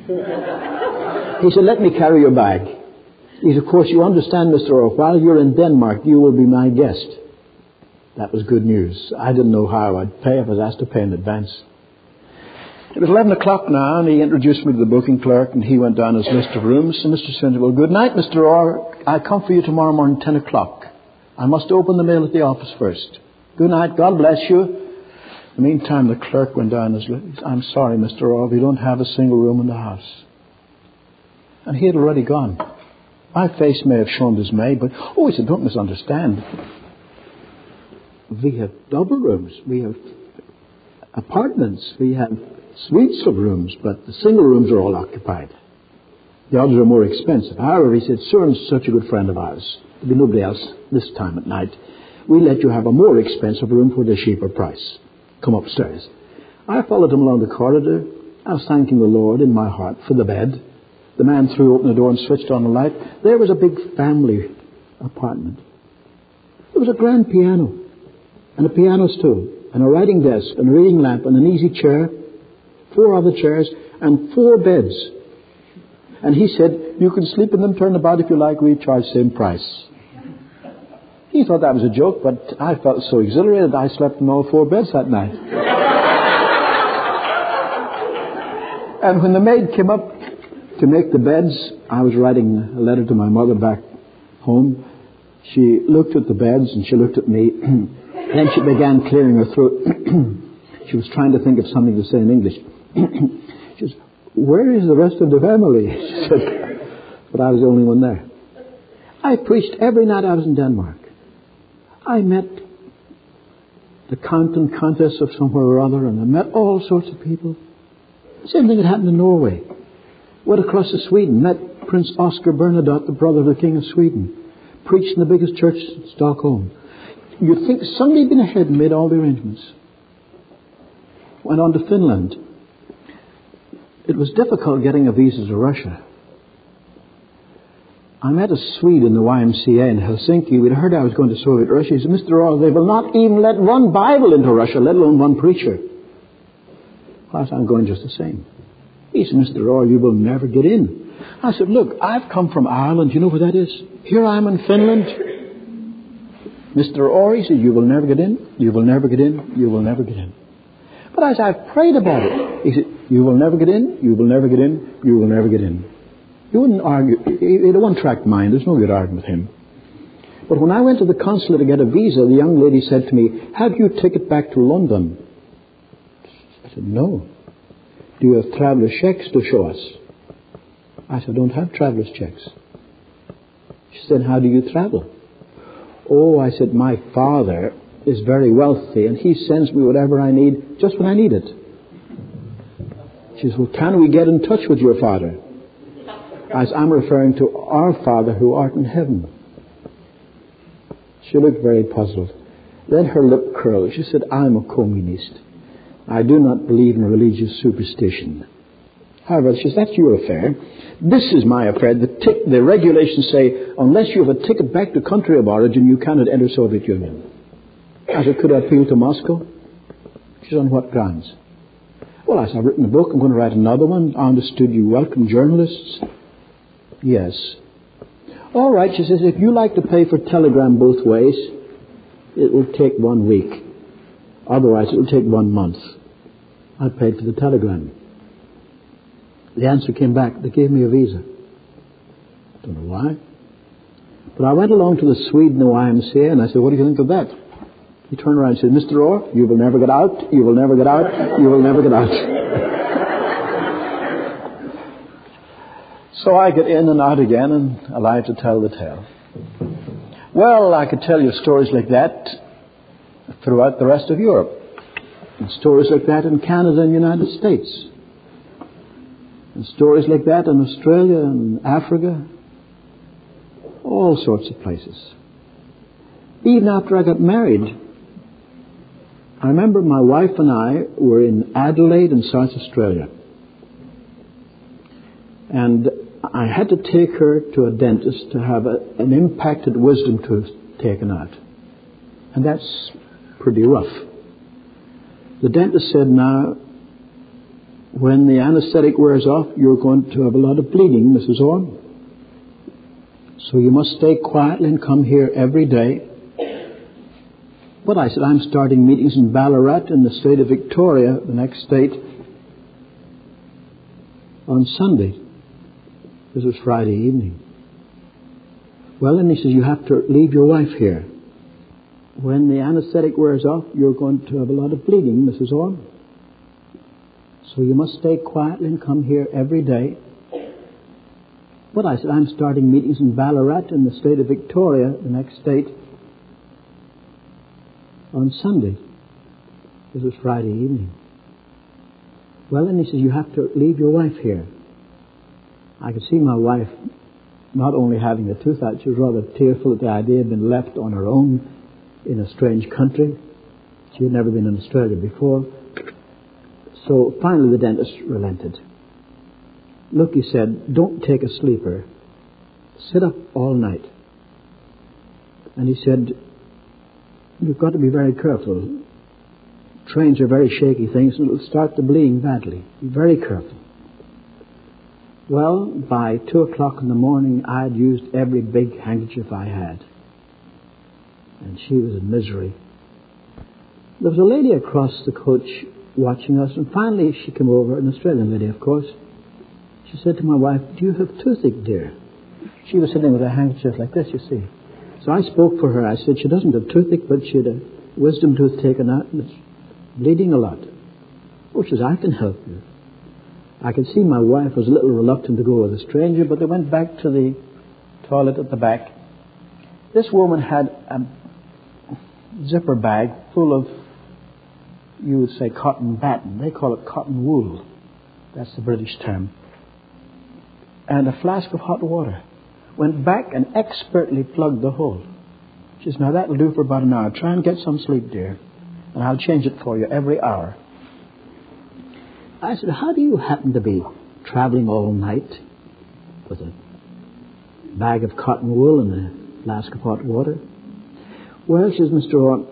[SPEAKER 1] He said, "Let me carry your bag." He said, "Of course, you understand, Mr. Orr, while you're in Denmark, you will be my guest." That was good news. I didn't know how I'd pay if I was asked to pay in advance. It was 11 o'clock now, and he introduced me to the booking clerk, and he went down his list of rooms. And Mr. said, "Well, good night, Mr. Orr. I'll come for you tomorrow morning, 10 o'clock. I must open the mail at the office first. Good night. God bless you." In the meantime, the clerk went down his list. "I'm sorry, Mr. Orr, we don't have a single room in the house." And he had already gone. My face may have shown dismay, but, he said, "Don't misunderstand. We have double rooms. We have apartments. We have suites of rooms, but the single rooms are all occupied. The others are more expensive." However, he said, "Soren's such a good friend of ours. There'll be nobody else this time at night. we'll let you have a more expensive room for the cheaper price. Come upstairs. I followed him along the corridor. I was thanking the Lord in my heart for the bed. The man threw open the door and switched on the light. There was a big family apartment. There was a grand piano and a piano stool and a writing desk and a reading lamp and an easy chair, 4 other chairs and 4 beds. And he said, you can sleep in them, turn about if you like, we charge same price. He thought that was a joke, but I felt so exhilarated I slept in all 4 beds that night. And when the maid came up to make the beds, I was writing a letter to my mother back home. She looked at the beds and she looked at me. Then she began clearing her throat. She was trying to think of something to say in English. She says, where is the rest of the family? She said, but I was the only one there. I preached every night I was in Denmark. I met the Count and Countess of somewhere or other, and I met all sorts of people. Same thing had happened in Norway. Went across to Sweden, met Prince Oscar Bernadotte, the brother of the King of Sweden. Preached in the biggest church in Stockholm. You'd think somebody had been ahead and made all the arrangements. Went on to Finland. It was difficult getting a visa to Russia. I met a Swede in the YMCA in Helsinki. We'd heard I was going to Soviet Russia. He said, Mr. Orr, they will not even let one Bible into Russia, let alone one preacher. I said, I'm going just the same. He said, Mr. Orr, you will never get in. I said, look, I've come from Ireland. You know where that is? Here I am in Finland. Mr. Orr, he said, you will never get in. You will never get in. You will never get in. But I said, I've prayed about it. He said, you will never get in. You will never get in. You will never get in. You wouldn't argue. He had a one-track mind. There's no good arguing with him. But when I went to the consulate to get a visa, the young lady said to me, have you a ticket back to London? I said, no. Do you have traveller's checks to show us? I said, I don't have traveller's checks. She said, how do you travel? Oh, I said, my father is very wealthy and he sends me whatever I need just when I need it. She says, well, can we get in touch with your father? I said, I'm referring to our Father who art in heaven. She looked very puzzled. Then her lip curled. She said, I'm a communist. I do not believe in religious superstition. However, she says, that's your affair. This is my affair. The regulations say, unless you have a ticket back to country of origin, you cannot enter Soviet Union. I said, could I appeal to Moscow? She said, on what grounds? Well, I said, I've written a book. I'm going to write another one. I understood you welcome journalists. Yes. All right, she says, if you like to pay for telegram both ways, it will take 1 week. Otherwise, it will take 1 month. I paid for the telegram. The answer came back. They gave me a visa. Don't know why. But I went along to the Swede in the YMCA and I said, what do you think of that? He turned around and said, Mr. Orr, you will never get out. You will never get out. You will never get out. So I get in and out again and alive to tell the tale. Well, I could tell you stories like that throughout the rest of Europe. And stories like that in Canada and the United States. And stories like that in Australia and Africa. All sorts of places. Even after I got married, I remember my wife and I were in Adelaide in South Australia. And I had to take her to a dentist to have an impacted wisdom tooth taken out. And that's pretty rough. The dentist said, now, when the anesthetic wears off, you're going to have a lot of bleeding, Mrs. Orr. So you must stay quietly and come here every day. But I said, I'm starting meetings in Ballarat in the state of Victoria, the next state, on Sunday. This was Friday evening. Well, then he says, you have to leave your wife here. When the anesthetic wears off, you're going to have a lot of bleeding, Mrs. Orr. So you must stay quietly and come here every day. But I said, I'm starting meetings in Ballarat in the state of Victoria, the next state, on Sunday. This was Friday evening. Well, then he says, you have to leave your wife here. I could see my wife not only having the tooth out, she was rather tearful at the idea of being left on her own in a strange country. She had never been in Australia before. So finally the dentist relented. Look, he said, don't take a sleeper. Sit up all night. And he said, you've got to be very careful. Trains are very shaky things and it'll start the bleeding badly. Be very careful. Well, by 2 o'clock in the morning, I had used every big handkerchief I had. And she was in misery. There was a lady across the coach watching us, and finally she came over, an Australian lady, of course. She said to my wife, do you have toothache, dear? She was sitting with her handkerchief like this, you see. So I spoke for her. I said, she doesn't have toothache, but she had a wisdom tooth taken out, and it's bleeding a lot. Oh, she says, I can help you. I could see my wife was a little reluctant to go with a stranger, but they went back to the toilet at the back. This woman had a zipper bag full of, you would say, cotton batting. They call it cotton wool. That's the British term. And a flask of hot water. Went back and expertly plugged the hole. She says, now that'll do for about an hour. Try and get some sleep, dear. And I'll change it for you every hour. I said, how do you happen to be traveling all night with a bag of cotton wool and a flask of hot water? Well, she says, Mr. Orr,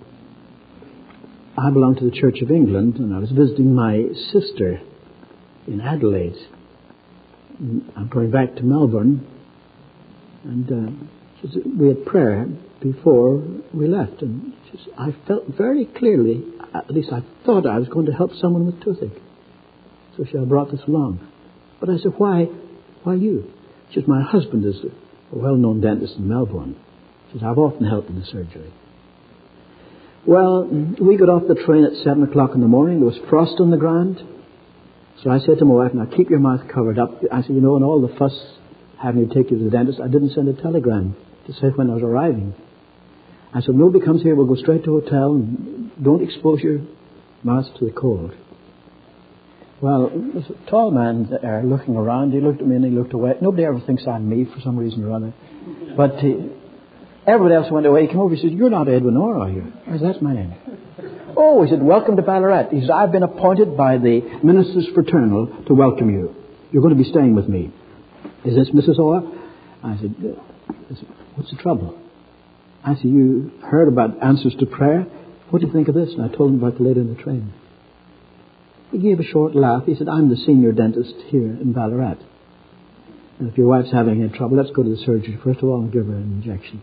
[SPEAKER 1] I belong to the Church of England, and I was visiting my sister in Adelaide. I'm going back to Melbourne, and she said, we had prayer before we left, and she said, I felt very clearly, at least I thought I was going to help someone with toothache. So I brought this along. But I said, why you? She said, my husband is a well-known dentist in Melbourne. She said, I've often helped in the surgery. Well, we got off the train at 7 o'clock in the morning. There was frost on the ground. So I said to my wife, now keep your mouth covered up. I said, you know, in all the fuss having to take you to the dentist, I didn't send a telegram to say when I was arriving. I said, nobody comes here, we'll go straight to the hotel and don't expose your mouth to the cold. Well, there's a tall man there looking around. He looked at me and he looked away. Nobody ever thinks I'm me for some reason or other. But everybody else went away. He came over. He said, you're not Edwin Orr, are you? I said, that's my name. Oh, he said, welcome to Ballarat. He said, I've been appointed by the Ministers Fraternal to welcome you. You're going to be staying with me. Is this Mrs. Orr? I said, what's the trouble? I said, you heard about answers to prayer? What do you think of this? And I told him about the lady in the train. He gave a short laugh. He said, I'm the senior dentist here in Ballarat. And if your wife's having any trouble, let's go to the surgery first of all and give her an injection.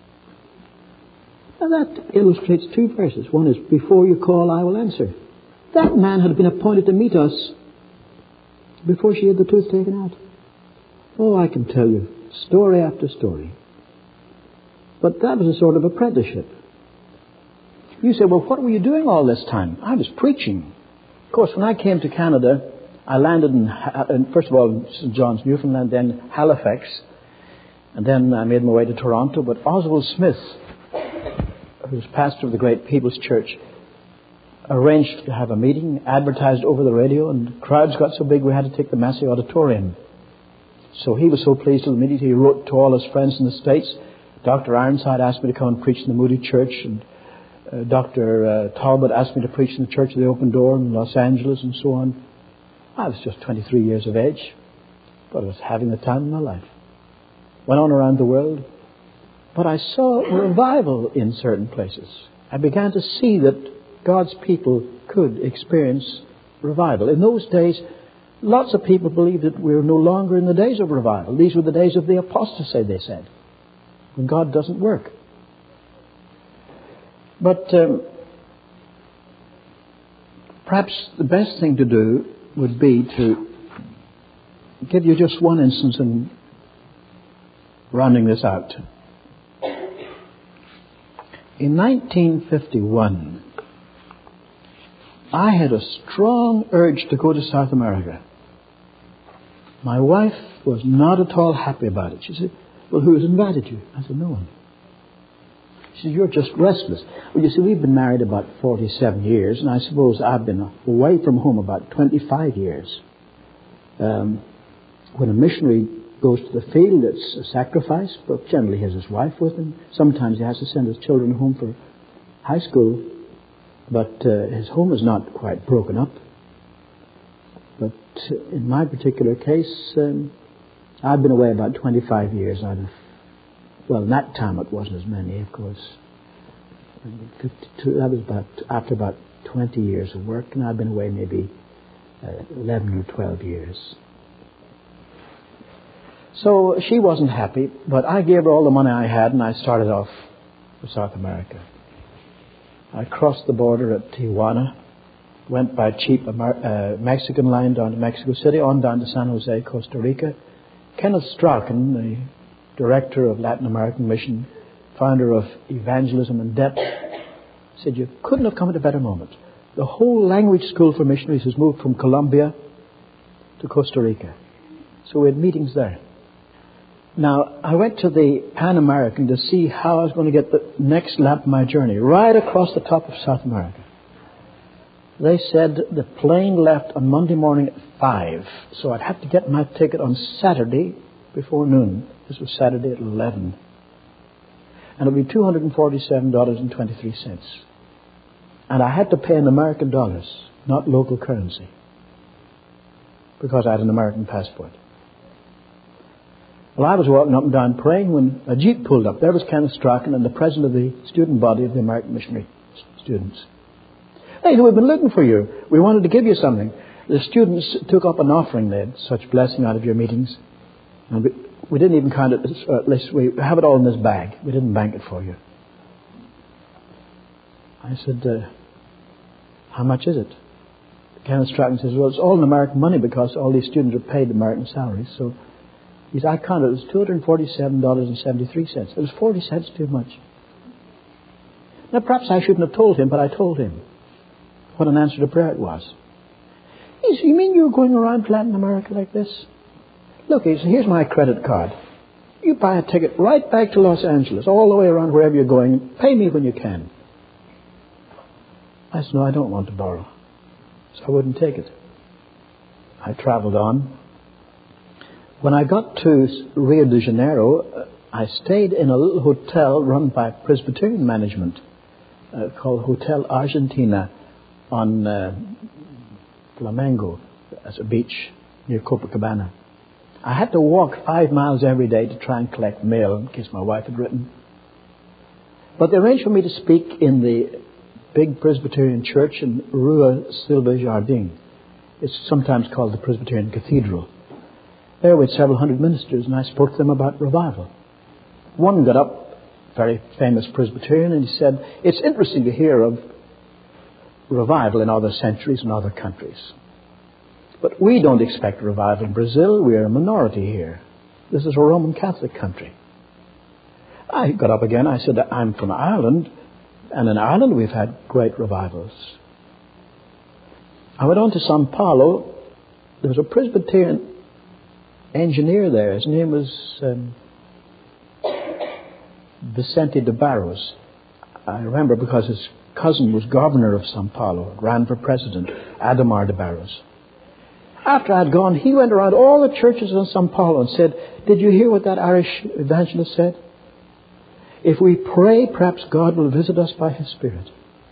[SPEAKER 1] Now that illustrates two verses. One is, before you call, I will answer. That man had been appointed to meet us before she had the tooth taken out. Oh, I can tell you story after story. But that was a sort of apprenticeship. You say, well, what were you doing all this time? I was preaching. Of course, when I came to Canada, I landed in first of all, St. John's, Newfoundland, then Halifax, and then I made my way to Toronto. But Oswald Smith, who was pastor of the Great People's Church, arranged to have a meeting, advertised over the radio, and crowds got so big we had to take the Massey Auditorium. So he was so pleased with the meeting, he wrote to all his friends in the States. Dr. Ironside asked me to come and preach in the Moody Church, and Dr. Talbot asked me to preach in the Church of the Open Door in Los Angeles and so on. I was just 23 years of age, but I was having the time of my life. Went on around the world, but I saw revival in certain places. I began to see that God's people could experience revival. In those days, lots of people believed that we were no longer in the days of revival. These were the days of the apostasy, they said, when God doesn't work. But perhaps the best thing to do would be to give you just one instance in rounding this out. In 1951, I had a strong urge to go to South America. My wife was not at all happy about it. She said, well, who has invited you? I said, no one. She said, you're just restless. Well, you see, we've been married about 47 years, and I suppose I've been away from home about 25 years. When a missionary goes to the field. It's a sacrifice, but generally he has his wife with him. Sometimes he has to send his children home for high school, but his home is not quite broken up. But in my particular case, I've been away about 25 years out of, well, in that time it wasn't as many, of course. 52, that was after about 20 years of work, and I've been away maybe 11 or 12 years. So she wasn't happy, but I gave her all the money I had, and I started off for South America. I crossed the border at Tijuana, went by cheap Mexican line down to Mexico City, on down to San Jose, Costa Rica. Kenneth Strachan, the director of Latin American Mission, founder of Evangelism in Depth, said, you couldn't have come at a better moment. The whole language school for missionaries has moved from Colombia to Costa Rica. So we had meetings there. Now, I went to the Pan American to see how I was going to get the next lap of my journey, right across the top of South America. They said the plane left on Monday morning at 5, so I'd have to get my ticket on Saturday before noon. This was Saturday at 11. And it would be $247.23. And I had to pay in American dollars, not local currency, because I had an American passport. Well, I was walking up and down praying when a jeep pulled up. There was Kenneth Strachan and the president of the student body of the American missionary students. Hey, we've been looking for you. We wanted to give you something. The students took up an offering. They had such blessing out of your meetings. And we didn't even count it, at least we have it all in this bag. We didn't bank it for you. I said, how much is it? Kenneth Strachan says, well, it's all in American money because all these students are paid American salaries. So he said, I counted, it was $247.73. It was 40 cents too much. Now, perhaps I shouldn't have told him, but I told him what an answer to prayer it was. He said, you mean you're going around to Latin America like this? Look, he said, here's my credit card. You buy a ticket right back to Los Angeles, all the way around wherever you're going. Pay me when you can. I said, no, I don't want to borrow. So I wouldn't take it. I traveled on. When I got to Rio de Janeiro, I stayed in a little hotel run by Presbyterian management called Hotel Argentina on Flamengo, as a beach near Copacabana. I had to walk 5 miles every day to try and collect mail in case my wife had written. But they arranged for me to speak in the big Presbyterian church in Rua Silva Jardim. It's sometimes called the Presbyterian Cathedral. There with several hundred ministers, and I spoke to them about revival. One got up, very famous Presbyterian, and he said, it's interesting to hear of revival in other centuries and other countries. But we don't expect revival in Brazil. We are a minority here. This is a Roman Catholic country. I got up again. I said, I'm from Ireland, and in Ireland we've had great revivals. I went on to Sao Paulo. There was a Presbyterian engineer there. His name was Vicente de Barros. I remember because his cousin was governor of Sao Paulo, ran for president, Ademar de Barros. After I'd gone, he went around all the churches in Sao Paulo and said, did you hear what that Irish evangelist said? If we pray, perhaps God will visit us by His Spirit.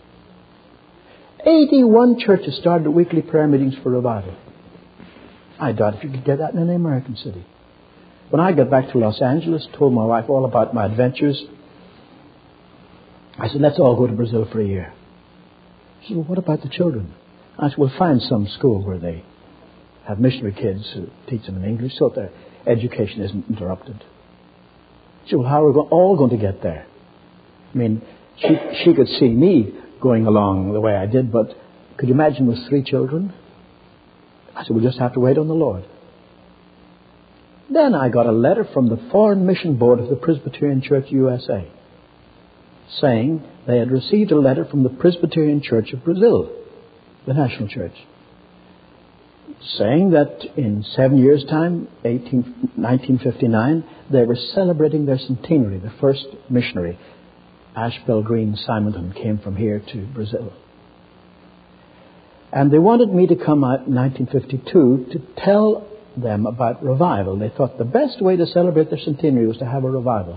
[SPEAKER 1] 81 churches started weekly prayer meetings for revival. I doubt if you could get that in any American city. When I got back to Los Angeles, told my wife all about my adventures, I said, let's all go to Brazil for a year. She said, well, what about the children? I said, we'll find some school where they have missionary kids who teach them in English so their education isn't interrupted. She said, well, how are we all going to get there? I mean, she could see me going along the way I did, but could you imagine with 3 children? I said, we'll just have to wait on the Lord. Then I got a letter from the Foreign Mission Board of the Presbyterian Church USA saying they had received a letter from the Presbyterian Church of Brazil, the national church, saying that in 7 years' time, 1959, they were celebrating their centenary. The first missionary, Ashbel Green Simonton, came from here to Brazil. And they wanted me to come out in 1952 to tell them about revival. They thought the best way to celebrate their centenary was to have a revival.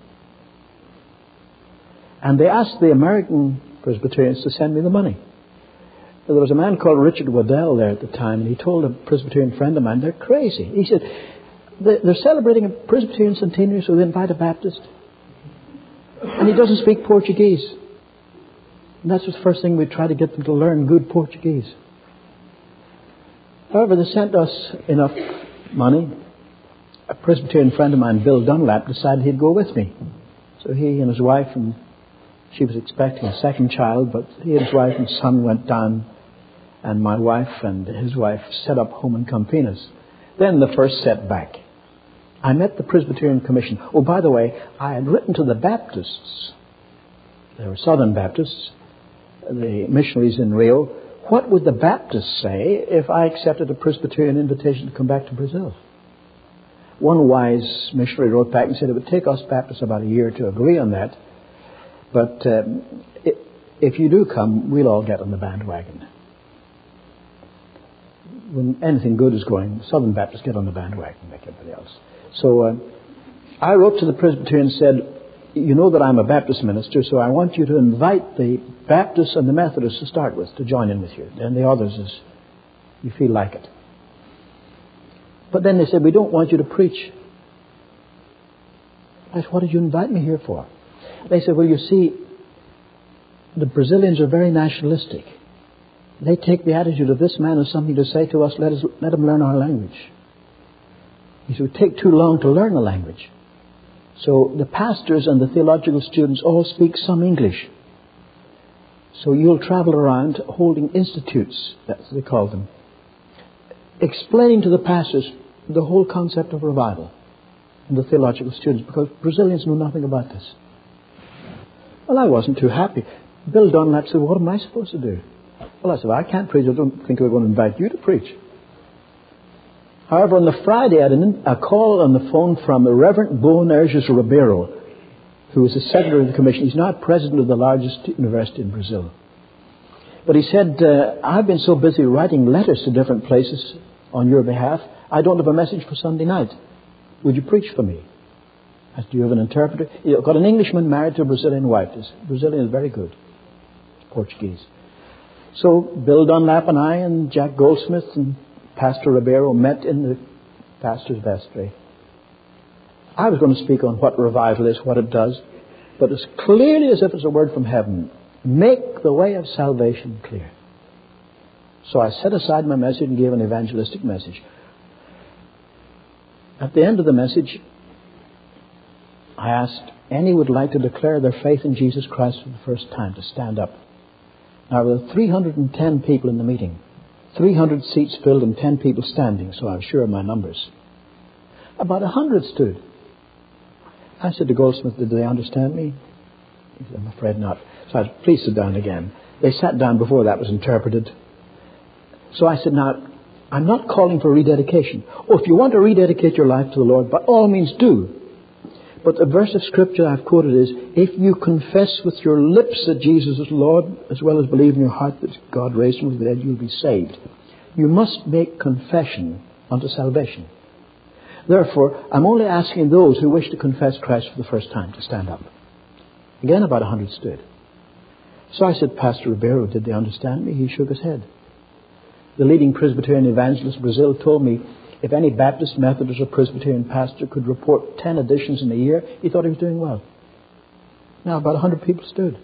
[SPEAKER 1] And they asked the American Presbyterians to send me the money. There was a man called Richard Waddell there at the time, and he told a Presbyterian friend of mine, they're crazy. He said, they're celebrating a Presbyterian centenary, so they invite a Baptist. And he doesn't speak Portuguese. And that's the first thing we try to get them to learn, good Portuguese. However, they sent us enough money. A Presbyterian friend of mine, Bill Dunlap, decided he'd go with me. So he and his wife, and she was expecting a second child, but he and his wife and son went down, and my wife and his wife set up home in Campinas. Then the first setback. I met the Presbyterian Commission. Oh, by the way, I had written to the Baptists. They were Southern Baptists, the missionaries in Rio. What would the Baptists say if I accepted a Presbyterian invitation to come back to Brazil? One wise missionary wrote back and said it would take us Baptists about a year to agree on that. But if you do come, we'll all get on the bandwagon. When anything good is going, Southern Baptists get on the bandwagon like everybody else. So I wrote to the Presbyterian and said, you know that I'm a Baptist minister, so I want you to invite the Baptists and the Methodists to start with, to join in with you. Then the others as you feel like it. But then they said, we don't want you to preach. I said, what did you invite me here for? They said, well, you see, the Brazilians are very nationalistic. They take the attitude of this man has something to say to us, let him learn our language. He said, it would take too long to learn the language. So the pastors and the theological students all speak some English. So you'll travel around holding institutes, that's what they call them, explaining to the pastors the whole concept of revival and the theological students, because Brazilians know nothing about this. Well, I wasn't too happy. Bill Dunlap said, what am I supposed to do? Well, I said, I can't preach. I don't think we're going to invite you to preach. However, on the Friday, I had a call on the phone from the Reverend Boanerges Ribeiro, who was the secretary of the commission. He's now president of the largest university in Brazil. But he said, I've been so busy writing letters to different places on your behalf, I don't have a message for Sunday night. Would you preach for me? I said, do you have an interpreter? You've got an Englishman married to a Brazilian wife. This Brazilian is very good. It's Portuguese. So Bill Dunlap and I and Jack Goldsmith and Pastor Ribeiro met in the pastor's vestry. I was going to speak on what revival is, what it does, but as clearly as if it's a word from heaven, make the way of salvation clear. So I set aside my message and gave an evangelistic message. At the end of the message, I asked any who would like to declare their faith in Jesus Christ for the first time to stand up. Now, there were 310 people in the meeting. 300 seats filled and 10 people standing, so I'm sure of my numbers. About 100 stood. I said to Goldsmith, did they understand me? He said, I'm afraid not. So I said, please sit down again. They sat down before that was interpreted. So I said, now, I'm not calling for rededication. Oh, if you want to rededicate your life to the Lord, by all means do. But the verse of Scripture I've quoted is, if you confess with your lips that Jesus is Lord, as well as believe in your heart that God raised him from the dead, you'll be saved. You must make confession unto salvation. Therefore, I'm only asking those who wish to confess Christ for the first time to stand up. Again, about 100 stood. So I said, Pastor Ribeiro, did they understand me? He shook his head. The leading Presbyterian evangelist in Brazil told me if any Baptist, Methodist, or Presbyterian pastor could report 10 additions in a year, he thought he was doing well. Now, about 100 people stood.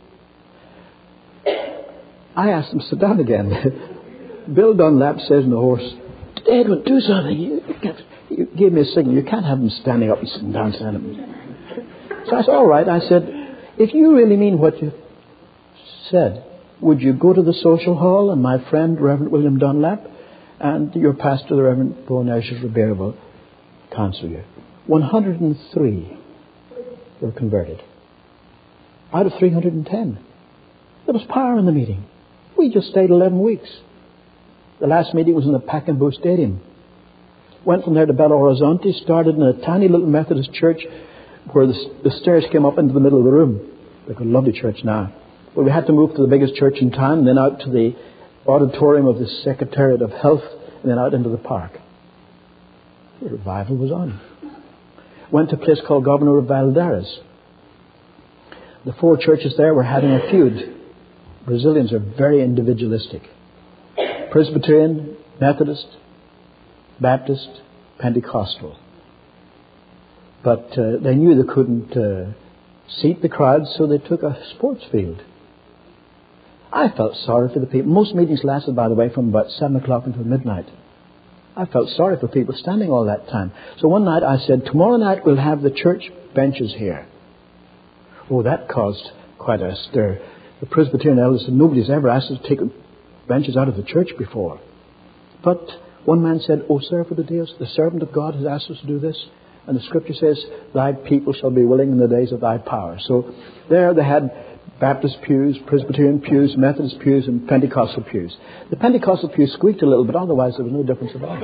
[SPEAKER 1] I asked them to sit down again. Bill Dunlap says in the horse, Edwin, do something. You gave me a signal. You can't have them standing up and sitting down. So I said, all right. I said, if you really mean what you said, would you go to the social hall and my friend, Reverend William Dunlap, and your pastor, the Reverend Boanerges Ribeiro, will counsel you. 103 were converted. Out of 310. There was power in the meeting. We just stayed 11 weeks. The last meeting was in the Pacaembu Stadium. Went from there to Belo Horizonte, started in a tiny little Methodist church where the stairs came up into the middle of the room. They've got a lovely church now. But we had to move to the biggest church in town, and then out to the auditorium of the Secretariat of Health, and then out into the park. The revival was on. Went to a place called Governor of Valadares. The 4 churches there were having a feud. Brazilians are very individualistic. Presbyterian, Methodist, Baptist, Pentecostal. But they knew they couldn't seat the crowds, so they took a sports field. I felt sorry for the people. Most meetings lasted, by the way, from about 7 o'clock until midnight. I felt sorry for people standing all that time. So one night I said, tomorrow night we'll have the church benches here. Oh, that caused quite a stir. The Presbyterian elders said, nobody's ever asked us to take benches out of the church before. But one man said, oh, servant of Deus, the servant of God has asked us to do this. And the scripture says, thy people shall be willing in the days of thy power. So there they had Baptist pews, Presbyterian pews, Methodist pews, and Pentecostal pews. The Pentecostal pews squeaked a little, but otherwise there was no difference at all.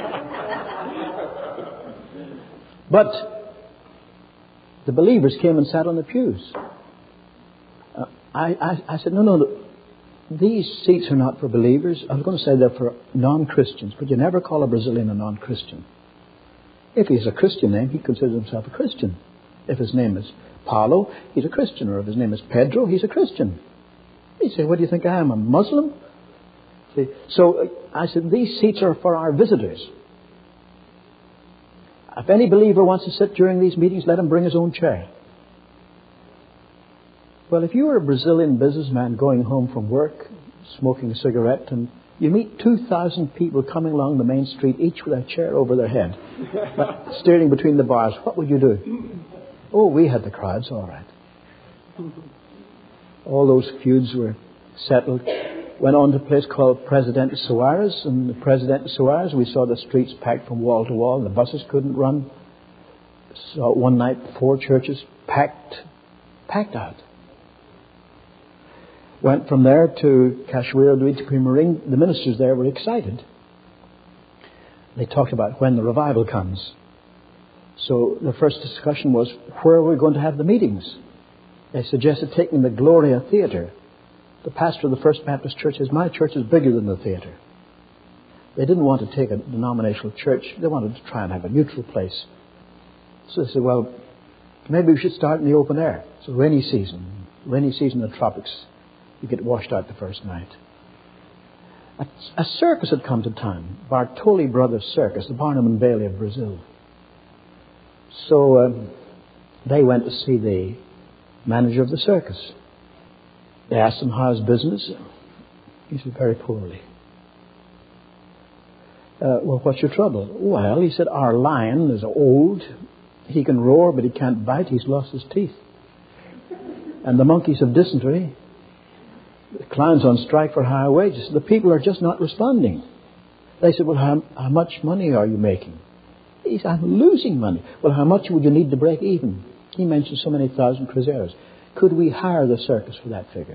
[SPEAKER 1] But the believers came and sat on the pews. I said, no, these seats are not for believers. I was going to say they're for non-Christians, but you never call a Brazilian a non-Christian. If he has a Christian name, he considers himself a Christian. If his name is Paulo, he's a Christian. Or if his name is Pedro, he's a Christian. You say, what do you think I am, a Muslim? See? So I said, these seats are for our visitors. If any believer wants to sit during these meetings, let him bring his own chair. Well, if you were a Brazilian businessman going home from work, smoking a cigarette, and you meet 2,000 people coming along the main street, each with a chair over their head, steering between the bars, what would you do? Oh, we had the crowds, all right. All those feuds were settled. Went on to a place called Presidente Soares, and the Presidente Soares, we saw the streets packed from wall to wall. The buses couldn't run. So one night, 4 churches packed out. Went from there to Cachoeira do Itapemirim. The ministers there were excited. They talked about when the revival comes. So the first discussion was, where are we going to have the meetings? They suggested taking the Gloria Theatre. The pastor of the First Baptist Church says, my church is bigger than the theatre. They didn't want to take a denominational church. They wanted to try and have a neutral place. So they said, well, maybe we should start in the open air. It's a rainy season in the tropics. You get washed out the first night. A circus had come to town, Bartoli Brothers Circus, the Barnum and Bailey of Brazil. So they went to see the manager of the circus. They asked him, how's business? He said, very poorly. Well, what's your trouble? Well, he said, our lion is old. He can roar, but he can't bite. He's lost his teeth. And the monkeys have dysentery. The clown's on strike for higher wages. The people are just not responding. They said, well, how much money are you making? He said, I'm losing money. Well, how much would you need to break even? He mentioned so many thousand cruzeiros. Could we hire the circus for that figure?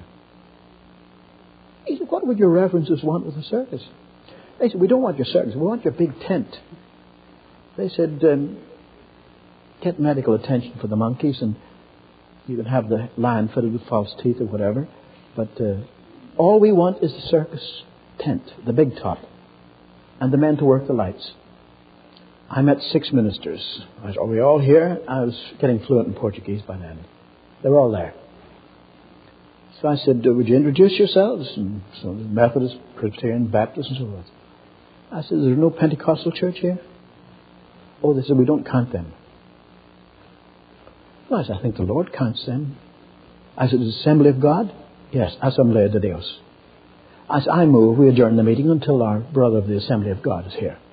[SPEAKER 1] He said, what would your reverences want with the circus? They said, we don't want your circus. We want your big tent. They said, get medical attention for the monkeys, and you can have the lion fitted with false teeth or whatever. But all we want is the circus tent, the big top, and the men to work the lights. I met 6 ministers. I said, are we all here? I was getting fluent in Portuguese by then. They were all there. So I said, would you introduce yourselves? And so Methodist, Presbyterian, Baptist, and so forth. I said, is there no Pentecostal church here? Oh, they said, we don't count them. Well, I said, I think the Lord counts them. I said, is Assembly of God? Yes, Asamblea de Deus. I said, I move, we adjourn the meeting until our brother of the Assembly of God is here.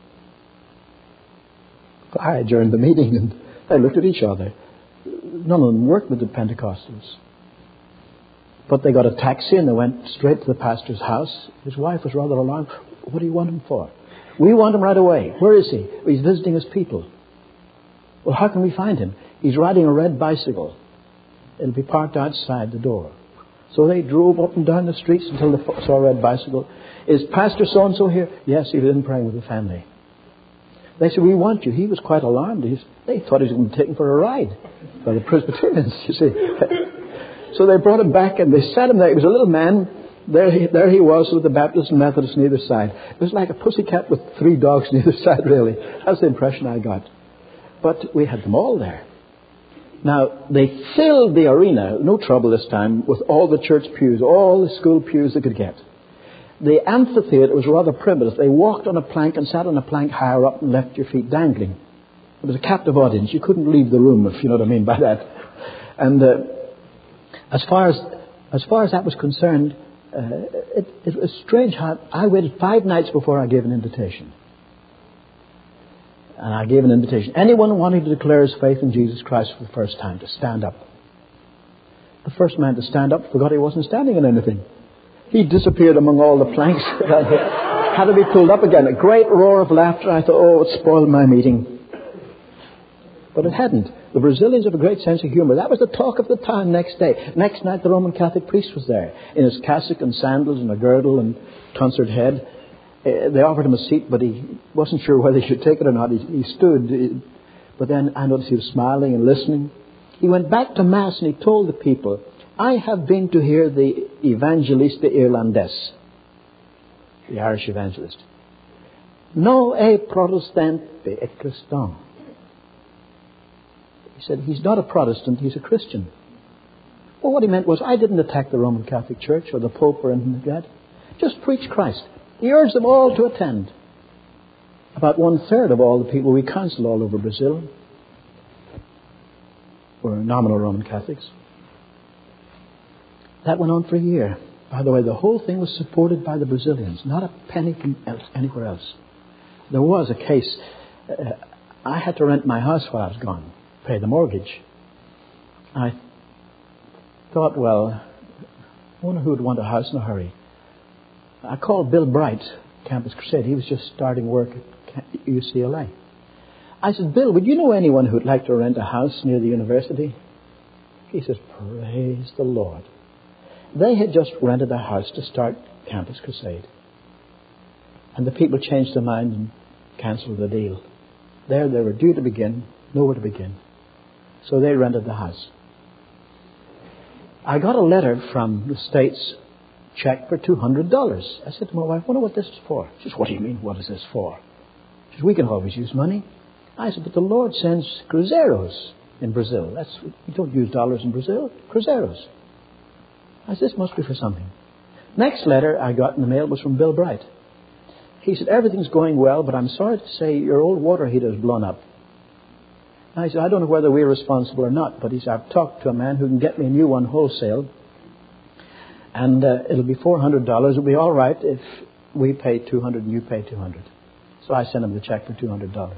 [SPEAKER 1] I adjourned the meeting and they looked at each other. None of them worked with the Pentecostals. But they got a taxi and they went straight to the pastor's house. His wife was rather alarmed. What do you want him for? We want him right away. Where is he? Well, he's visiting his people. Well, how can we find him? He's riding a red bicycle. It'll be parked outside the door. So they drove up and down the streets until they saw a red bicycle. Is Pastor so-and-so here? Yes, he was in praying with the family. They said, we want you. He was quite alarmed. They thought he was going to be taken for a ride by the Presbyterians, you see. So they brought him back and they sat him there. He was a little man, There he was with the Baptist and Methodist on either side. It was like a pussycat with 3 dogs on either side, really. That's the impression I got. But we had them all there. Now, they filled the arena, no trouble this time, with all the church pews, all the school pews they could get. The amphitheater was rather primitive. They walked on a plank and sat on a plank higher up and left your feet dangling. It was a captive audience. You couldn't leave the room, if you know what I mean by that. And as far as that was concerned, it was strange how I waited 5 nights before I gave an invitation. And I gave an invitation. Anyone wanting to declare his faith in Jesus Christ for the first time to stand up. The first man to stand up forgot he wasn't standing on anything. He disappeared among all the planks. Had to be pulled up again. A great roar of laughter. I thought, oh, it spoiled my meeting. But it hadn't. The Brazilians have a great sense of humor. That was the talk of the town next day. Next night, the Roman Catholic priest was there in his cassock and sandals and a girdle and tonsured head. They offered him a seat, but he wasn't sure whether he should take it or not. He stood. But then I noticed he was smiling and listening. He went back to Mass and he told the people, I have been to hear the Evangelista Irlandês, the Irish evangelist. No é protestante, é cristão. He said, he's not a Protestant, he's a Christian. Well, what he meant was, I didn't attack the Roman Catholic Church or the Pope or anything like that. Just preach Christ. He urged them all to attend. About 1/3 of all the people we counsel all over Brazil were nominal Roman Catholics. That went on for a year. By the way, the whole thing was supported by the Brazilians, not a penny from anywhere else. There was a case. I had to rent my house while I was gone, pay the mortgage. I thought, well, I wonder who would want a house in a hurry. I called Bill Bright, Campus Crusade. He was just starting work at UCLA. I said, Bill, would you know anyone who would like to rent a house near the university? He says, praise the Lord. They had just rented a house to start Campus Crusade. And the people changed their mind and cancelled the deal. There they were due to begin, nowhere to begin. So they rented the house. I got a letter from the States, check for $200. I said to my wife, I wonder what this is for. She says, what do you mean, what is this for? She says, we can always use money. I said, but the Lord sends cruzeiros in Brazil. We don't use dollars in Brazil, cruzeiros. I said, this must be for something. Next letter I got in the mail was from Bill Bright. He said, everything's going well, but I'm sorry to say your old water heater is blown up. I said, I don't know whether we're responsible or not, but he said, I've talked to a man who can get me a new one wholesale, and it'll be $400. It'll be all right if we pay $200 and you pay $200. So I sent him the check for $200.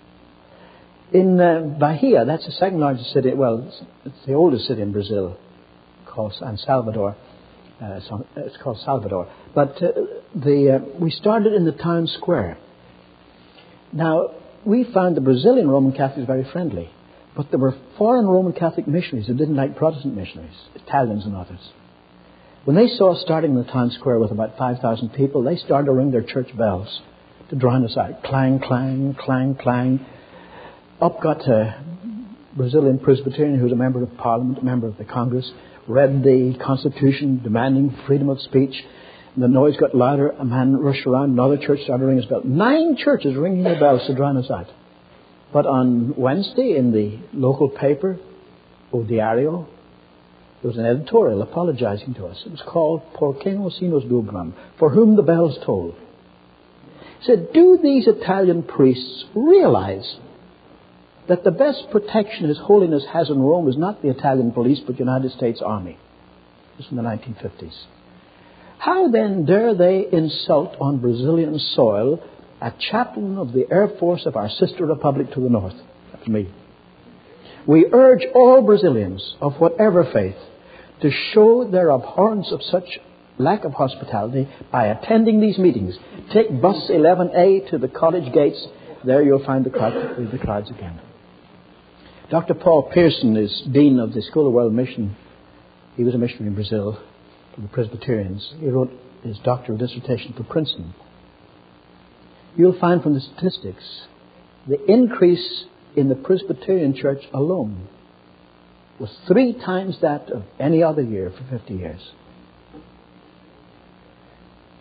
[SPEAKER 1] In Bahia, that's the second largest city, well, it's the oldest city in Brazil, called San Salvador. It's called Salvador. But we started in the town square. Now, we found the Brazilian Roman Catholics very friendly. But there were foreign Roman Catholic missionaries who didn't like Protestant missionaries, Italians and others. When they saw us starting in the town square with about 5,000 people, they started to ring their church bells to drown us out. Clang, clang, clang, clang. Up got a Brazilian Presbyterian who was a member of Parliament, a member of the Congress, read the Constitution demanding freedom of speech. The noise got louder. A man rushed around. Another church started ringing his bell. 9 churches ringing their bells to drown us out. But on Wednesday in the local paper, O Diario, there was an editorial apologizing to us. It was called Por que não se nos dobram? For whom the bells toll. It said, do these Italian priests realize that the best protection His Holiness has in Rome is not the Italian police, but the United States Army? This was in the 1950s. How then dare they insult on Brazilian soil a chaplain of the Air Force of our sister republic to the north? That's me. We urge all Brazilians of whatever faith to show their abhorrence of such lack of hospitality by attending these meetings. Take bus 11A to the college gates. There you'll find the crowds again. Dr. Paul Pearson is Dean of the School of World Mission. He was a missionary in Brazil for the Presbyterians. He wrote his doctoral dissertation for Princeton. You'll find from the statistics the increase in the Presbyterian Church alone was 3 times that of any other year for 50 years.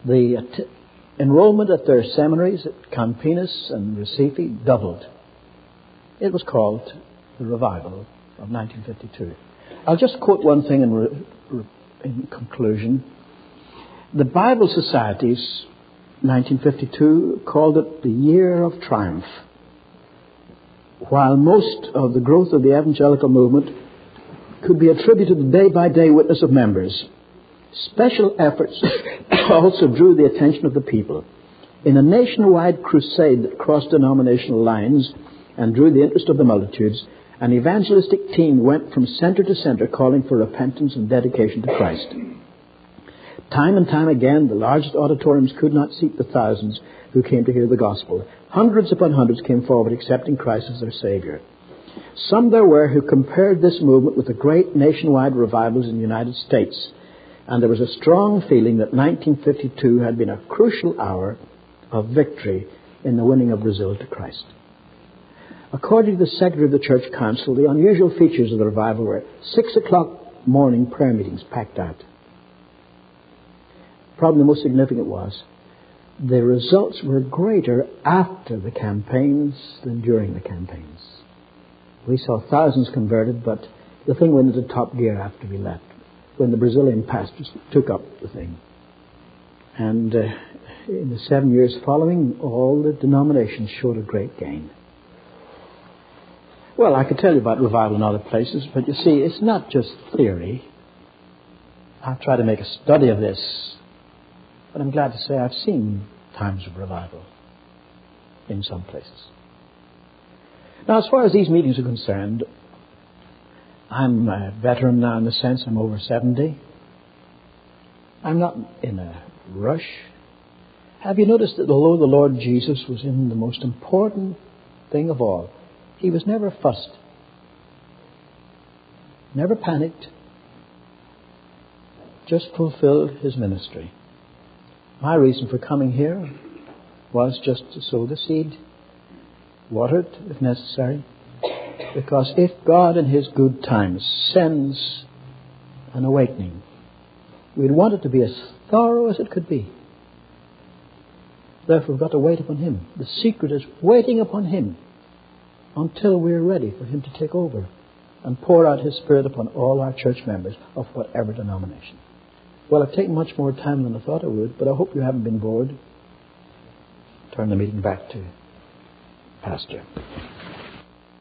[SPEAKER 1] The enrollment at their seminaries at Campinas and Recife doubled. It was called the Revival of 1952. I'll just quote one thing in conclusion. The Bible Societies, 1952, called it the Year of Triumph. While most of the growth of the evangelical movement could be attributed to the day-by-day witness of members, special efforts also drew the attention of the people. In a nationwide crusade that crossed denominational lines and drew the interest of the multitudes, an evangelistic team went from center to center calling for repentance and dedication to Christ. Time and time again, the largest auditoriums could not seat the thousands who came to hear the gospel. Hundreds upon hundreds came forward accepting Christ as their Savior. Some there were who compared this movement with the great nationwide revivals in the United States. And there was a strong feeling that 1952 had been a crucial hour of victory in the winning of Brazil to Christ. According to the Secretary of the Church Council, the unusual features of the revival were 6 o'clock morning prayer meetings packed out. Probably the most significant was the results were greater after the campaigns than during the campaigns. We saw thousands converted, but the thing went into top gear after we left, when the Brazilian pastors took up the thing. And in the 7 years following, all the denominations showed a great gain. Well, I could tell you about revival in other places, but you see, it's not just theory. I've tried to make a study of this, but I'm glad to say I've seen times of revival in some places. Now, as far as these meetings are concerned, I'm a veteran now in the sense I'm over 70. I'm not in a rush. Have you noticed that although the Lord Jesus was in the most important thing of all, He was never fussed, never panicked, just fulfilled His ministry. My reason for coming here was just to sow the seed, water it if necessary, because if God in His good time sends an awakening, we'd want it to be as thorough as it could be. Therefore, we've got to wait upon Him. The secret is waiting upon Him until we're ready for Him to take over and pour out His Spirit upon all our church members of whatever denomination. Well, I've taken much more time than I thought I would, but I hope you haven't been bored. Turn the meeting back to Pastor.